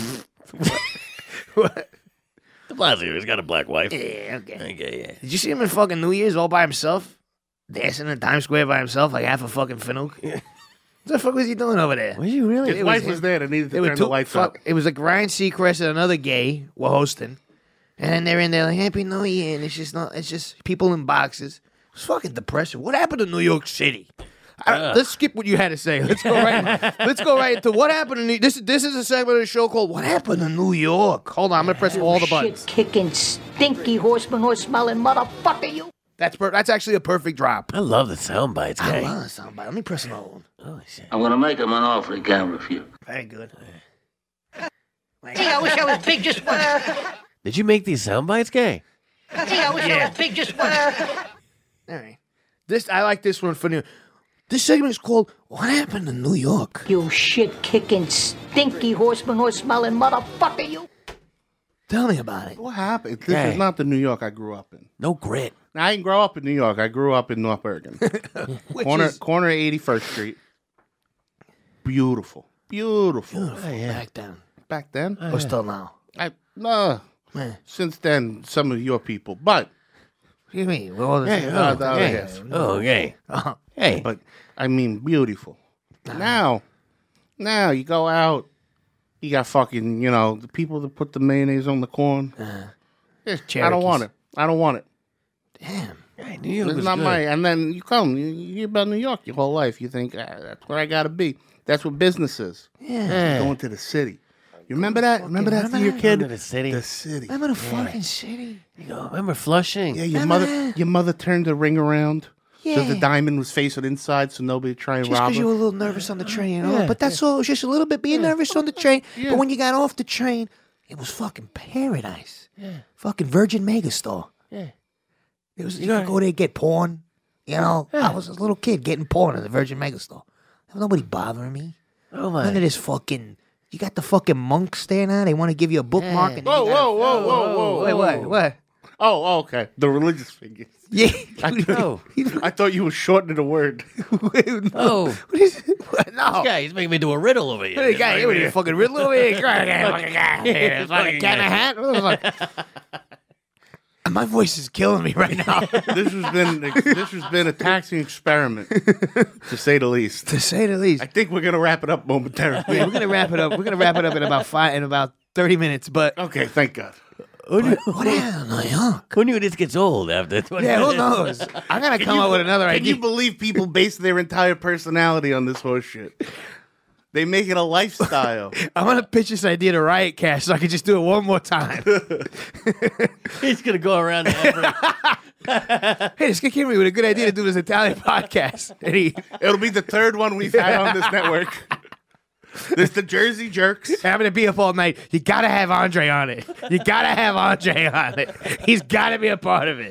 De Blasio, he's got a black wife. Yeah, okay. Okay, yeah. Did you see him in fucking New Year's all by himself? Dancing in Times Square by himself like half a fucking Finook? What the fuck was he doing over there? Was you really? His wife was there that needed to It was turn two, the lights fuck, up. It was like Ryan Seacrest and another gay were hosting. And then they're in there like, Happy New Year. And it's just not, it's just people in boxes. It's fucking depressing. What happened to New York City? I, let's skip what you had to say. Let's go right. let's go right into what happened in New, this. This is a segment of the show called "What Happened in New York." Hold on, I'm gonna press all the buttons. Shit-kicking, stinky horseman horse smelling motherfucker, you. That's per, that's actually a perfect drop. I love the sound bites, I guy. love the sound bite. Let me press another one. Holy shit. I'm gonna make him an offer he can't refuse. Very good. Gee, I wish I was big just once. Did you make these sound bites, guy? Gee, I wish I was big just once. All right. This I like this one for new. This segment is called "What Happened in New York." You shit-kicking, stinky horseman horse smelling motherfucker, you. Tell me about it. What happened? This Hey. is not the New York I grew up in. No grit. Now, I didn't grow up in New York. I grew up in North Bergen. corner, is- corner of eighty-first Street. Beautiful. Beautiful. Beautiful. Back then. Back then? Or still now? I, no. Man. Since then, some of your people. But, Excuse me. We're all the Hey, same. uh, oh, the other hey. half. Oh, okay. Uh-huh. Hey. but I mean, beautiful. Now, now you go out, you got fucking, you know, the people that put the mayonnaise on the corn. Uh, Eh, I Cherokees. don't want it. I don't want it. Damn. Hey, New York It's was not good. my. And then you come, you, you hear about New York your whole life. You think ah, that's where I gotta be. That's what business is. Yeah. Going to the city. You remember that? Remember that for your kid? Remember the city? The city. Remember the fucking city? You know, remember Flushing? Yeah, your Remember mother. that? Your mother turned the ring around. So the Yeah. diamond was facing inside, so nobody would try and Just rob because her. you were a little nervous on the train. Yeah. Oh, but that's all. It was just a little bit being nervous on the train. But when you got off the train, it was fucking paradise. Yeah. Fucking Virgin Megastore. Yeah. It was, you could go there and get porn. You know, Yeah. I was a little kid getting porn at the Virgin Megastore. There was nobody bothering me. Oh my! None of this fucking. You got the fucking monks there now. They want to give you a bookmark. Yeah. And Whoa, you gotta- whoa, whoa, whoa, whoa! Wait, whoa. what? What? Oh, oh, okay. The religious figures. Yeah. I, Oh. I thought you were shortening a word. Oh, What is it? What? No. this guy, he's making me do a riddle over here. Hey, guy, what are you fucking riddle over here? Fucking guy. Yeah, Fucking cat in a hat? What the fuck? My voice is killing me right now. This has been this has been a taxing experiment, to say the least. To say the least. I think we're gonna wrap it up momentarily. Yeah, we're gonna wrap it up. We're gonna wrap it up in about five in about thirty minutes. But Okay, thank God. Who knew, what happened, New York? who knew this gets old after twenty Yeah, who minutes? knows? I'm gonna Can come you- up with another Can idea. you believe people base their entire personality on this horse shit? They make it a lifestyle. I'm gonna pitch this idea to Riotcast so I can just do it one more time. He's gonna go around every. Hey, this guy came to me with a good idea to do this Italian podcast. And he, It'll be the third one we've had on this network. There's the Jersey Jerks. having to be up all night. You gotta have Andre on it. You gotta have Andre on it. He's gotta be a part of it.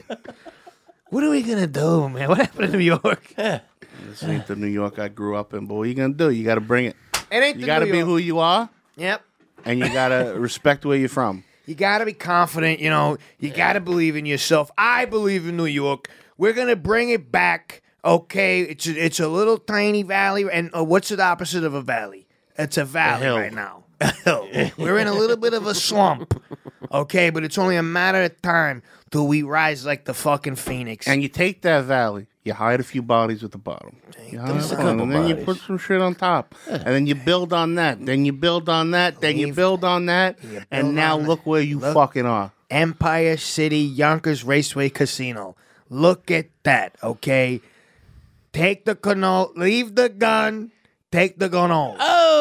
What are we gonna do, man? What happened in New York? This ain't the New York I grew up in, but what you gonna do? You gotta bring it. It ain't You the gotta New be York. who you are, Yep. and you gotta respect where you're from. You gotta be confident, you know. You gotta believe in yourself. I believe in New York. We're gonna bring it back. Okay, it's a, it's a little tiny valley, and uh, what's the opposite of a valley? It's a valley hill. right now. A hill. We're in a little bit of a slump. Okay, but it's only a matter of time till we rise like the fucking phoenix. And you take that valley, you hide a few bodies at the bottom. You hide Just a a couple, couple and then you bodies. put some shit on top. And then you build on that. Then you build on that. Then you Leave- build on that. build And now on that. look where you Look. fucking are. Empire City Yonkers Raceway Casino. Look at that, okay? Take the canoe, leave the gun, take the gun home.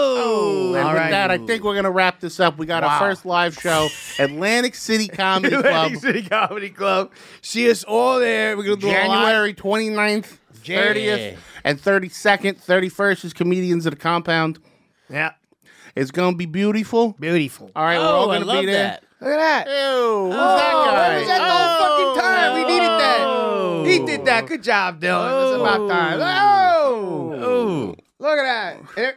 Oh, And All with right. that, I think we're going to wrap this up. We got Wow. our first live show, Atlantic City Comedy Club, Atlantic City Comedy Club. See us all there. We're gonna do a live- January twenty-ninth, thirtieth, Yeah. and thirty-second. thirty-first is Comedians at the Compound. Yeah, It's going to be beautiful. beautiful. All right, we're Oh, all I going to love be there. that. Look at that. Ew, who's Oh, that guy? where was that the whole fucking time? We needed that. Oh. He did that. Good job, Dylan. It's about time. Oh, Oh, look at that. Here-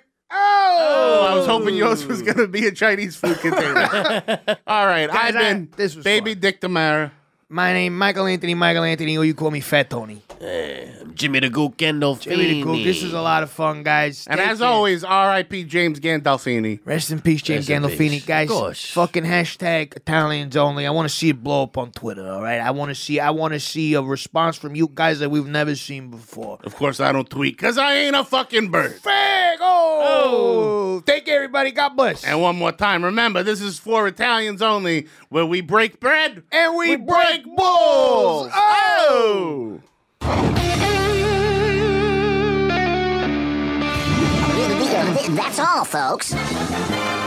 Oh, Oh, I was hoping yours was going to be a Chinese food container. All right, Guys, I've I- been this was Baby fun. Dick Damara. My name, Michael Anthony, Michael Anthony, or you call me Fat Tony. I'm Jimmy the Gook Gandolfini. Jimmy the Cook. This is a lot of fun, guys. And Take as care. always, R I P James Gandolfini. Rest in peace, James Rest in Gandolfini. peace. Guys, Of course. fucking hashtag Italians only. I want to see it blow up on Twitter, all right? I want to see I want to see a response from you guys that we've never seen before. Of course, I don't tweet because I ain't a fucking bird. Fag! Oh! Take care, everybody. God bless. And one more time, remember, this is for Italians only, where we break bread And we, break balls. Oh! That's all, folks.